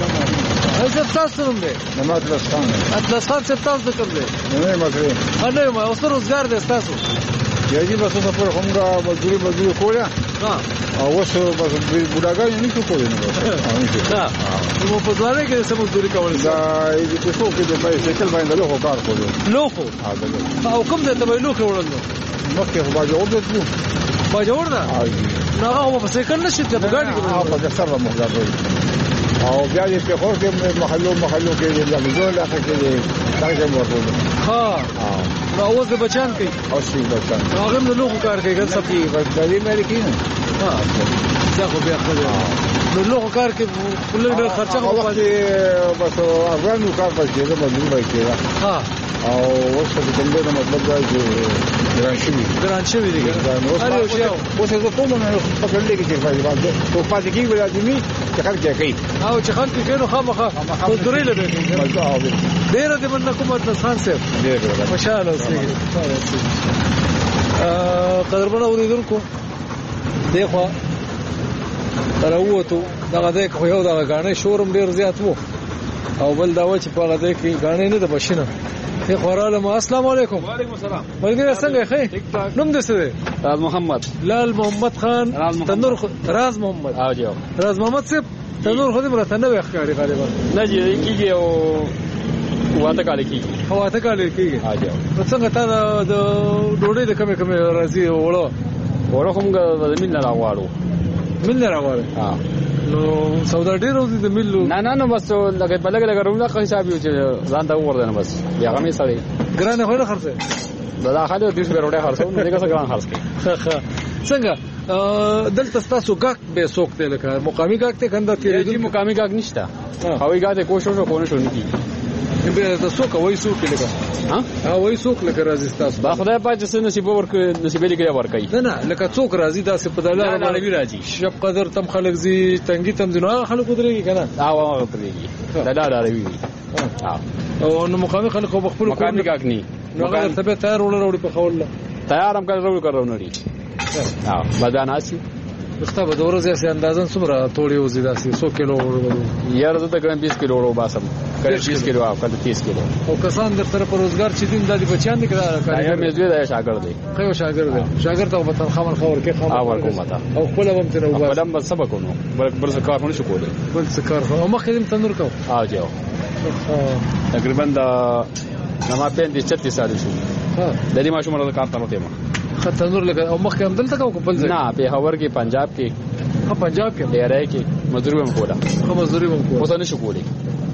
Speaker 3: هغه تاسو نوم دی
Speaker 17: نو اطلس خان
Speaker 3: اطلس خان څه تاسو د کوم دی
Speaker 17: نوې ماترې
Speaker 3: نه ما اوس روزګار دی تاسو
Speaker 17: یعنی بس اوس پر همغه مزدوري مزدوري کوله
Speaker 3: ها
Speaker 17: او اوس بس بوډاګان نه څه کوي نو
Speaker 3: ها نو په ځوانه کې څه مزدوري کول
Speaker 17: دا دې په څو کې د بایسکل باندې له کار کوي
Speaker 3: لوخو او کوم ځای ته به لوخو وړل
Speaker 17: مخکې خو باجوړ دی
Speaker 3: باجوړ نه نه هغه په سایکل نشي ته په ګاډي کې
Speaker 17: په سره مخدا کوي او بیا دې په خور کې محلو محلو کې د لګول اخر کې څنګه ورته
Speaker 3: ها نو اوس د بچان کوي
Speaker 17: او شي بچان
Speaker 3: هغه نو لوخو کار کوي ګل سپي
Speaker 17: ورځي مې کې
Speaker 3: ها دا خو بیا خو نو لوخو کار کې کله ډېر خرچه
Speaker 17: خو پاتې بس افغانو کار پاتې ده باندې وایي
Speaker 3: ها
Speaker 17: او اوس په کوم ډول مطلب دا چې ګران شوی
Speaker 3: ګران شوی دی اره یو شی
Speaker 17: اوس زه کوم نه په کله کې چې فایده باندې او پاتې کې ولا دي می چې خلک یې کوي
Speaker 3: او چې خلک یې نو خامخا مزدوري لګي ډېر دې من کوم ځان سره
Speaker 17: ډېر
Speaker 3: ماشاءالله اوسې قدرمن اوریدونکو دغه تراوته دغه دغه خو یو دغه غاڼې شورم ډېر زیات وو او بل دا و چې په هغه کې غاڼې نه د بشینه ته خوراله ما السلام علیکم
Speaker 18: وعلیکم السلام
Speaker 3: ملګری څنګه ښه نوم دې څه دی
Speaker 18: راز محمد
Speaker 3: لال محمد خان تنور راز محمد
Speaker 18: او جو
Speaker 3: راز محمد صاحب تنور خو دې مرته نه وښکاري غالبا
Speaker 18: نه جی کیږي او واته کال کیږي
Speaker 3: واته کال کیږي
Speaker 18: ها جو
Speaker 3: څنګه تا د ډوډۍ د کمې کمې راځي وړو
Speaker 18: وړو کوم د مين نه راوړو
Speaker 3: مين نه راوړو
Speaker 18: ها
Speaker 3: نو سودا ډیرو دي د ملو
Speaker 18: نه نه نو بس لګي بلګ لګ روم نه حساب یو چې ځان ته ورده بس بیا غمې سړی
Speaker 3: ګرانه خو نه خرڅه
Speaker 18: دا خاله د دې ډوډۍ خرڅو نو دغه څنګه خرڅ کړي
Speaker 3: څنګه دلته تاسو ګاک به سوق دی لکه مقامی ګاک ته کنده تیرې
Speaker 18: دي مقامی ګاک نشته هوی ګاک کوشش وکړو شو نه کی
Speaker 3: به تاسو کوی سوق لګا ها ها وای سوق لکه راځي تاسو
Speaker 18: با خدای پاک چې نصیب ورک نصیب لري ورکړي
Speaker 3: نه نه لکه څوک راځي دا څه په دلاره
Speaker 18: باندې راځي
Speaker 3: شپ قدر تم خلک زی تنګي تم زنه خلک درېږي کنه
Speaker 18: ها وا درېږي دا دا راوي
Speaker 3: ها او نو مقامی خلک خو خپل
Speaker 18: مقامی ګاک نه
Speaker 3: نو هغه ته به تیار وړل په خول
Speaker 18: تیار هم کړو کړو نړي ها بدن اسی
Speaker 3: دغه به د ورځې سي اندازن څومره توړي وزي داسي څو کیلو ورو
Speaker 18: یار زه تقریبا بیس کیلو ورو باسم کله بیس کیلو او کله تیس کیلو
Speaker 3: او کسان در سره پر روزګار چې دین د بچیان دي کړه
Speaker 18: یا مې زوی دا شاګرد دی
Speaker 3: خو شاګرد دی شاګرد ته په تنخوا خبر کې خبر
Speaker 18: او ورکوم تا
Speaker 3: او خپل هم تر وګړه
Speaker 18: خپل هم سبق ونو بل بل څه کار نه شو کولای
Speaker 3: بل څه کار او مخکې دې تنور کو
Speaker 18: او جو تقریبا دا نما پېندې چتیس سال شو
Speaker 3: ها
Speaker 18: د دې ماشوم سره کار تلته ما
Speaker 3: تنور لګا او مخکې هم دلته کو بل ځای
Speaker 18: نه په هاور کې پنجاب کې
Speaker 3: ها پنجاب کې
Speaker 18: ډیرای کې مزدوري هم کوله
Speaker 3: خو مزدوري هم کوله
Speaker 18: اوس نه شو کولای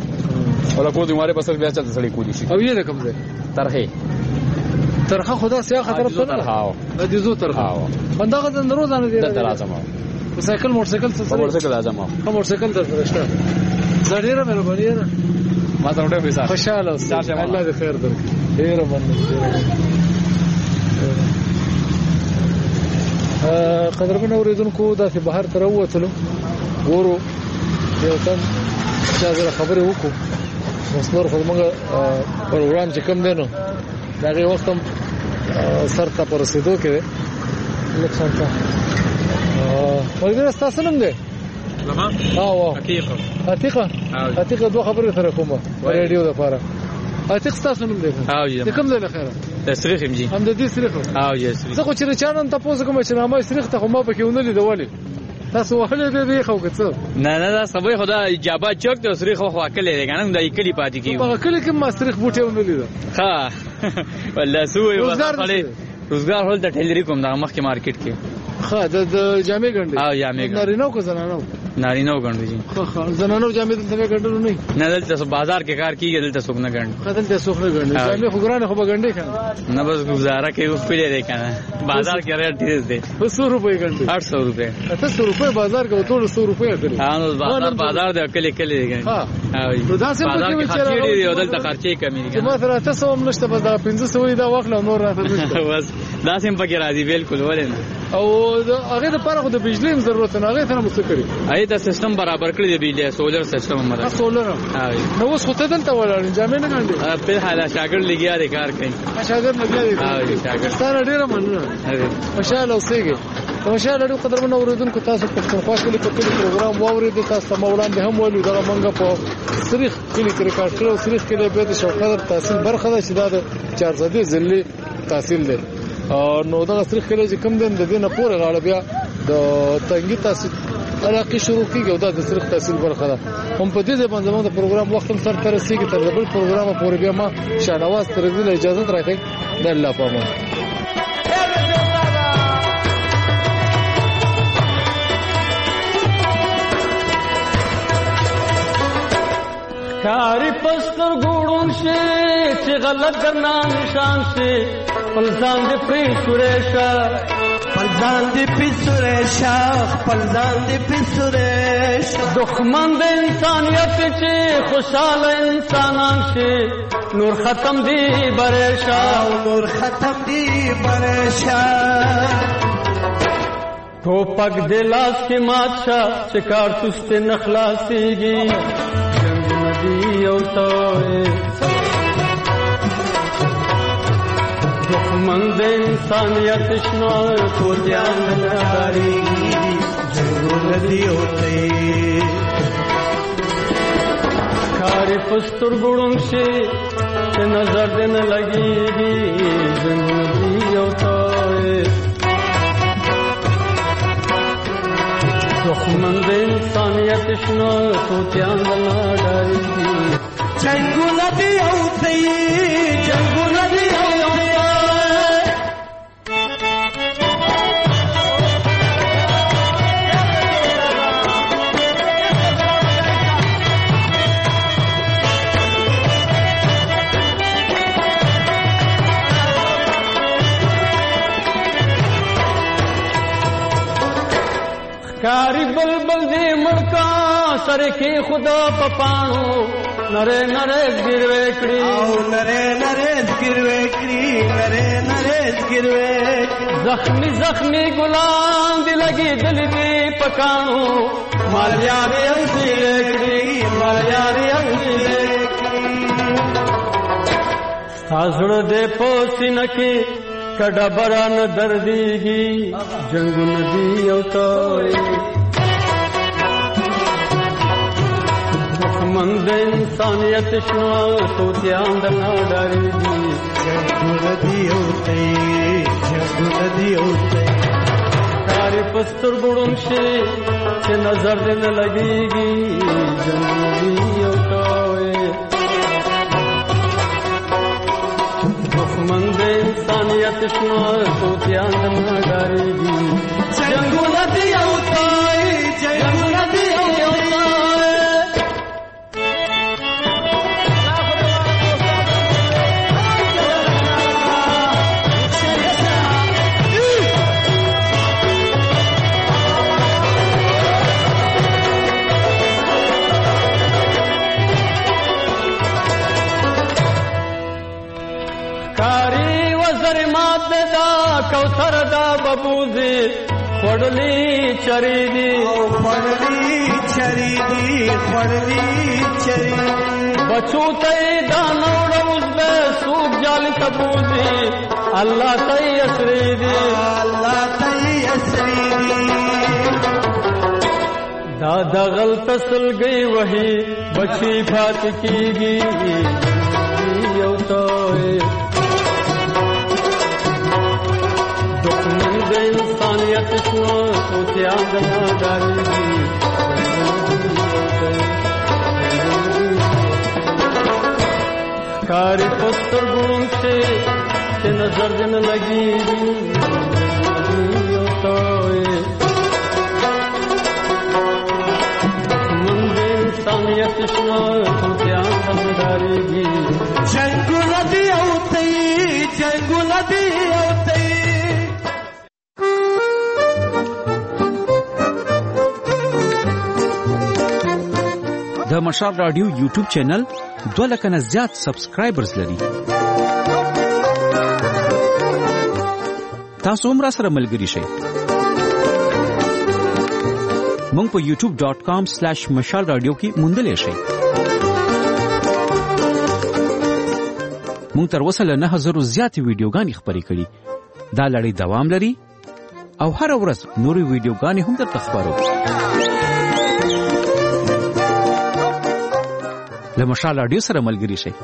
Speaker 18: ولا کو دې ماره بسل بیا چلته سړی کولی شي
Speaker 3: او یې کوم ځای
Speaker 18: ترخه
Speaker 3: ترخه خدا سیا خطر په
Speaker 18: ترخه او
Speaker 3: د زو ترخه بندغه د روزانه دی
Speaker 18: د لازم او
Speaker 3: سایکل موټر سایکل څه
Speaker 18: موټر سایکل لازم او
Speaker 3: موټر سایکل درته شته زړیره مې وروړي نه
Speaker 18: ما ته وړه وېسا
Speaker 3: خوشاله اوسه الله دې خیر درکړي ډیر باندې قدرمن اوریدونکو دا چې بهر تر ووتلو ورو یو تن چې زه خبرې وکړو مسلور خو موږ پروګرام چې کوم دی نو دا غي وخت هم سر ته پر رسیدو کې لکه څنګه ورګر تاسو نوم دی
Speaker 18: لما
Speaker 3: اه
Speaker 18: حقیقه
Speaker 3: حقیقه حقیقه دوه خبرې سره کومه رادیو د پاره حقیقه تاسو نوم دی
Speaker 18: اه
Speaker 3: کوم ځای له خیره
Speaker 19: د سریخ هم جی
Speaker 3: هم د دې سریخ
Speaker 19: او جی سریخ
Speaker 3: زه خو چې چانم تاسو کوم چې نامه سریخ ته خو ما پکې ونلې دولې تاسو وهلې دې خو کڅ
Speaker 19: نه نه دا سبا خدا اجابه چوک د سریخ خو واکلې دی کنه د کلی پاتې کیږي
Speaker 3: په کلی کې ما سریخ بوټي ونلې
Speaker 19: ها والله سوې وځه روزګار هول د ټیلری کوم د مخ کې مارکیټ کې
Speaker 3: ها د جامې ګنډي
Speaker 19: او جامې ګنډي
Speaker 3: نارینو کو زنانو
Speaker 19: نارینو ګنډي جی
Speaker 3: خو خو زنانو جامې دلته ګنډلو نه
Speaker 19: نه دلته بازار کې کار کیږي دلته څوک نه ګنډي
Speaker 3: خدل ته څوک نه ګنډي جامې خو ګرانه خو ګنډي کنه
Speaker 19: نه بس گزاره کې اوس پیلې دی کنه بازار کې ریټ ډیر دی
Speaker 3: سو روپے ګنډي
Speaker 19: आठ सौ रुपए
Speaker 3: اته سو روپے بازار کې ټول سو روپے کړی
Speaker 19: ها نو بازار بازار د کلی کلی دی
Speaker 3: ها
Speaker 19: نو دا څه بازار کې خرچې دی دلته خرچې کمی دي
Speaker 3: ما سره تاسو هم نشته بس دا پنځه سو دا واخله نور راته
Speaker 19: بس دا سم پکې راځي بالکل ولې نه
Speaker 3: او هغه د پاره خو د بجلی ضرورت نه هغه ته مستقری
Speaker 19: اې دا سیستم برابر کړی دی بجلی سولر سیستم مرا
Speaker 3: سولر نو اوس خو ته دلته ولاړ جامې نه ګنډي
Speaker 19: په حاله شاګرد لګیا دی کار کوي
Speaker 3: شاګرد لګیا دی
Speaker 19: ها شاګرد
Speaker 3: ستاره ډیره مننه ماشاءالله اوسېږي ماشاءالله ډېر قدرمن اوریدونکو تاسو په پښتونخوا کې په ټول پروګرام واورید تاسو مولانا به هم ولې دا منګه په سریخ کې ریکارډ کړو سریخ کې به د شوقدر تحصیل برخه ده چې دا د چار صدې ځلې تحصیل ده او نو دا سریخ کې چې کم دین د دینه پورې غاړه بیا د تنګي تحصیل علاقه شروع کیږي او دا د سریخ تحصیل برخه ده هم په دې ځبان زموږ د پروګرام وخت هم سره تر رسیدي تر بل پروګرام پورې بیا ما شاهنواز تر دې اجازه راکړي د الله پامه
Speaker 20: کاری پستر ګوډون شي چې غلط ګرنا نشان شي پلزان دې پری سورېشا
Speaker 8: پلزان دې پری سورېشا پلزان دې پری سورېشا
Speaker 20: دښمن د انسانيت چې خوشاله انسانان شي نور ختم دی برېشا
Speaker 8: نور ختم دی برېشا
Speaker 20: ټوپک د لاس کې ماتشا چې کارتوس ته نخلاصيږي یو توي دښمن د انسانيت شنو کو ځان نه لري جنون دی اوته کاری پستر ګړون شي چې نظر دې نه لګيږي جنون دی اوته دښمن د انسانيت شنو کو ځان نه لري
Speaker 8: جنگونه دی اوته جنگونه دی اوته
Speaker 20: کاری بلبل دی مړکا سره کې خدا پپانو نره نره ګروي کړی
Speaker 8: او نره نره ګروي کړی نره نره ګروي
Speaker 20: زخمی زخمی ګلان دی لګي دل دی پکانو مال یاري او دی کړی مال یاري او دی کړی تاسو دې پوسینه کې کډه بران درديږي جنگ ندی او توي دښمن د انسانيت شنو تو ځان د ناډاريږي
Speaker 8: جنگ ندی او توي جنگ ندی او توي
Speaker 20: کاری پستر ګړون شي چې نظر دې نه لګيږي جنگ ندی او توي دښمن د انسانيت شنو تو ځان د ناډاريږي
Speaker 8: جنگ ندی او توي جنگ ندی او توي
Speaker 20: کوثر دا ببوزي خړلې چری دي
Speaker 8: او خړلې چری دي خړلې چری
Speaker 20: بچو ته دا نوړ اوس به سوق جال تبوزي الله ته اسري دي
Speaker 8: الله ته اسري دي
Speaker 20: دا د غلط سلګي وਹੀ بچي فات کیږي یو ته انسانیت شنو توتیا دنا ډارېږي کاری پستر ګون سے چې نظر دن لګېږي یو توې من د انسانیت شنو توتیا دنا ډارېږي
Speaker 8: جنګونه دي او ته جنګونه دي او ته
Speaker 21: د مشال رادیو یوټیوب چینل دوه لکه نه زیات سبسکرایبرز لري. تاسو هم را سره ملګري شئ. مونږ په یوټیوب ډاٹ کام سلیش مشال رادیو کې موندلای شئ. مونږ تر اوسه له نه زره زیاتې ویډیوګانې خپرې کړي. دا لړۍ دوام لري او هر ورځ نورې ویډیوګانې هم درته خپرو. له مشال رادیو سره ملګري شئ.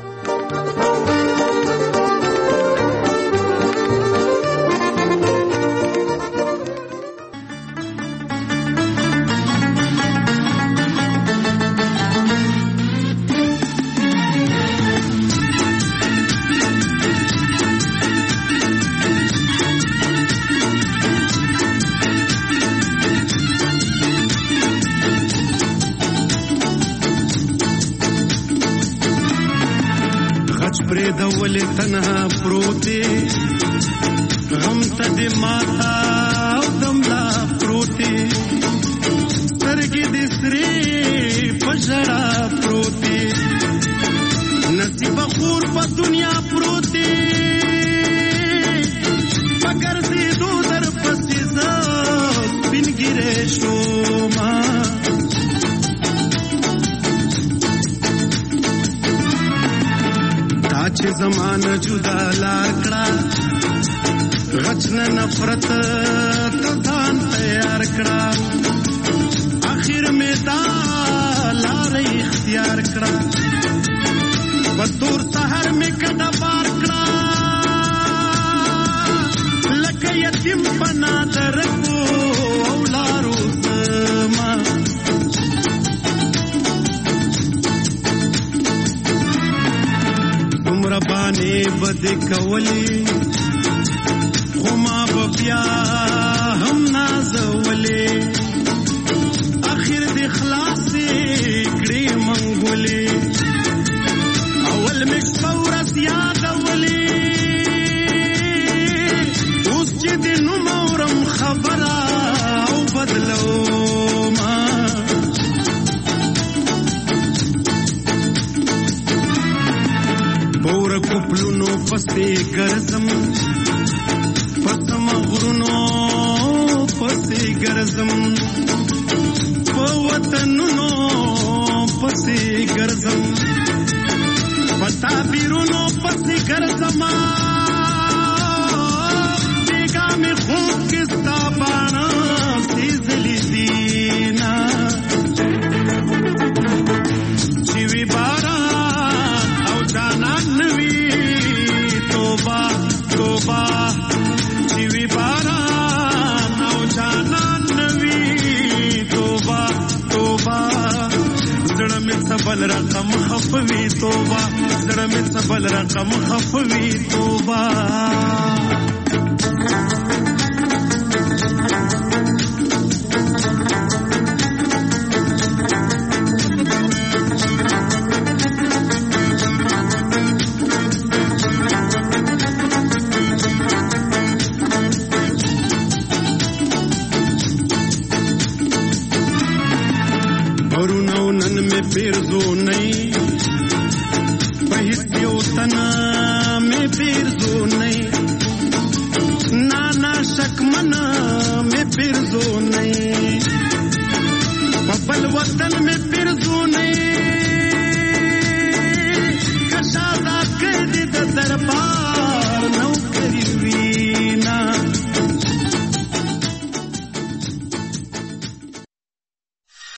Speaker 14: ولې تنها پروتې غم ته دې ماتا او دملا پروتې سترګې دې سرې په ژړا پروتې نصیب خور په دنیا پروتې مګر دې دو در پسې زه سپینګیرې شوما چې زمانه جدا لار کړه غچنه نفرت ته ځان تیار کړه اخر مې دا لار اختیار کړه په تور سحر مې کډه بار کړه لکه یتیم پنا درکو او لارو زما ربانه بد کولی خو ما بیا هم نازولې اخر دې خلاص کړې منګولې اول مې څورس یادولې اوس چې دې نو مورم خبره او بدلو ما پور کوپلونو پسې ګرځم پسم غرونو پسې ګرځم په وطنونو پسې ګرځم پتا بیرونو پسې ګرځم بیگا مې خوب کې ستا باڼه سیزلي دینا چې وی باران او جانان نوی توبه توبه چې وی باران او جانان نوی توبه توبه زړه مې سبل رقم خفوي توبه زړه مې سبل رقم خفوي توبه پیرزو نہیں پہیسیو تنا میں پیرزو نہیں نانا شک منا میں پیرزو نہیں ببل وطن میں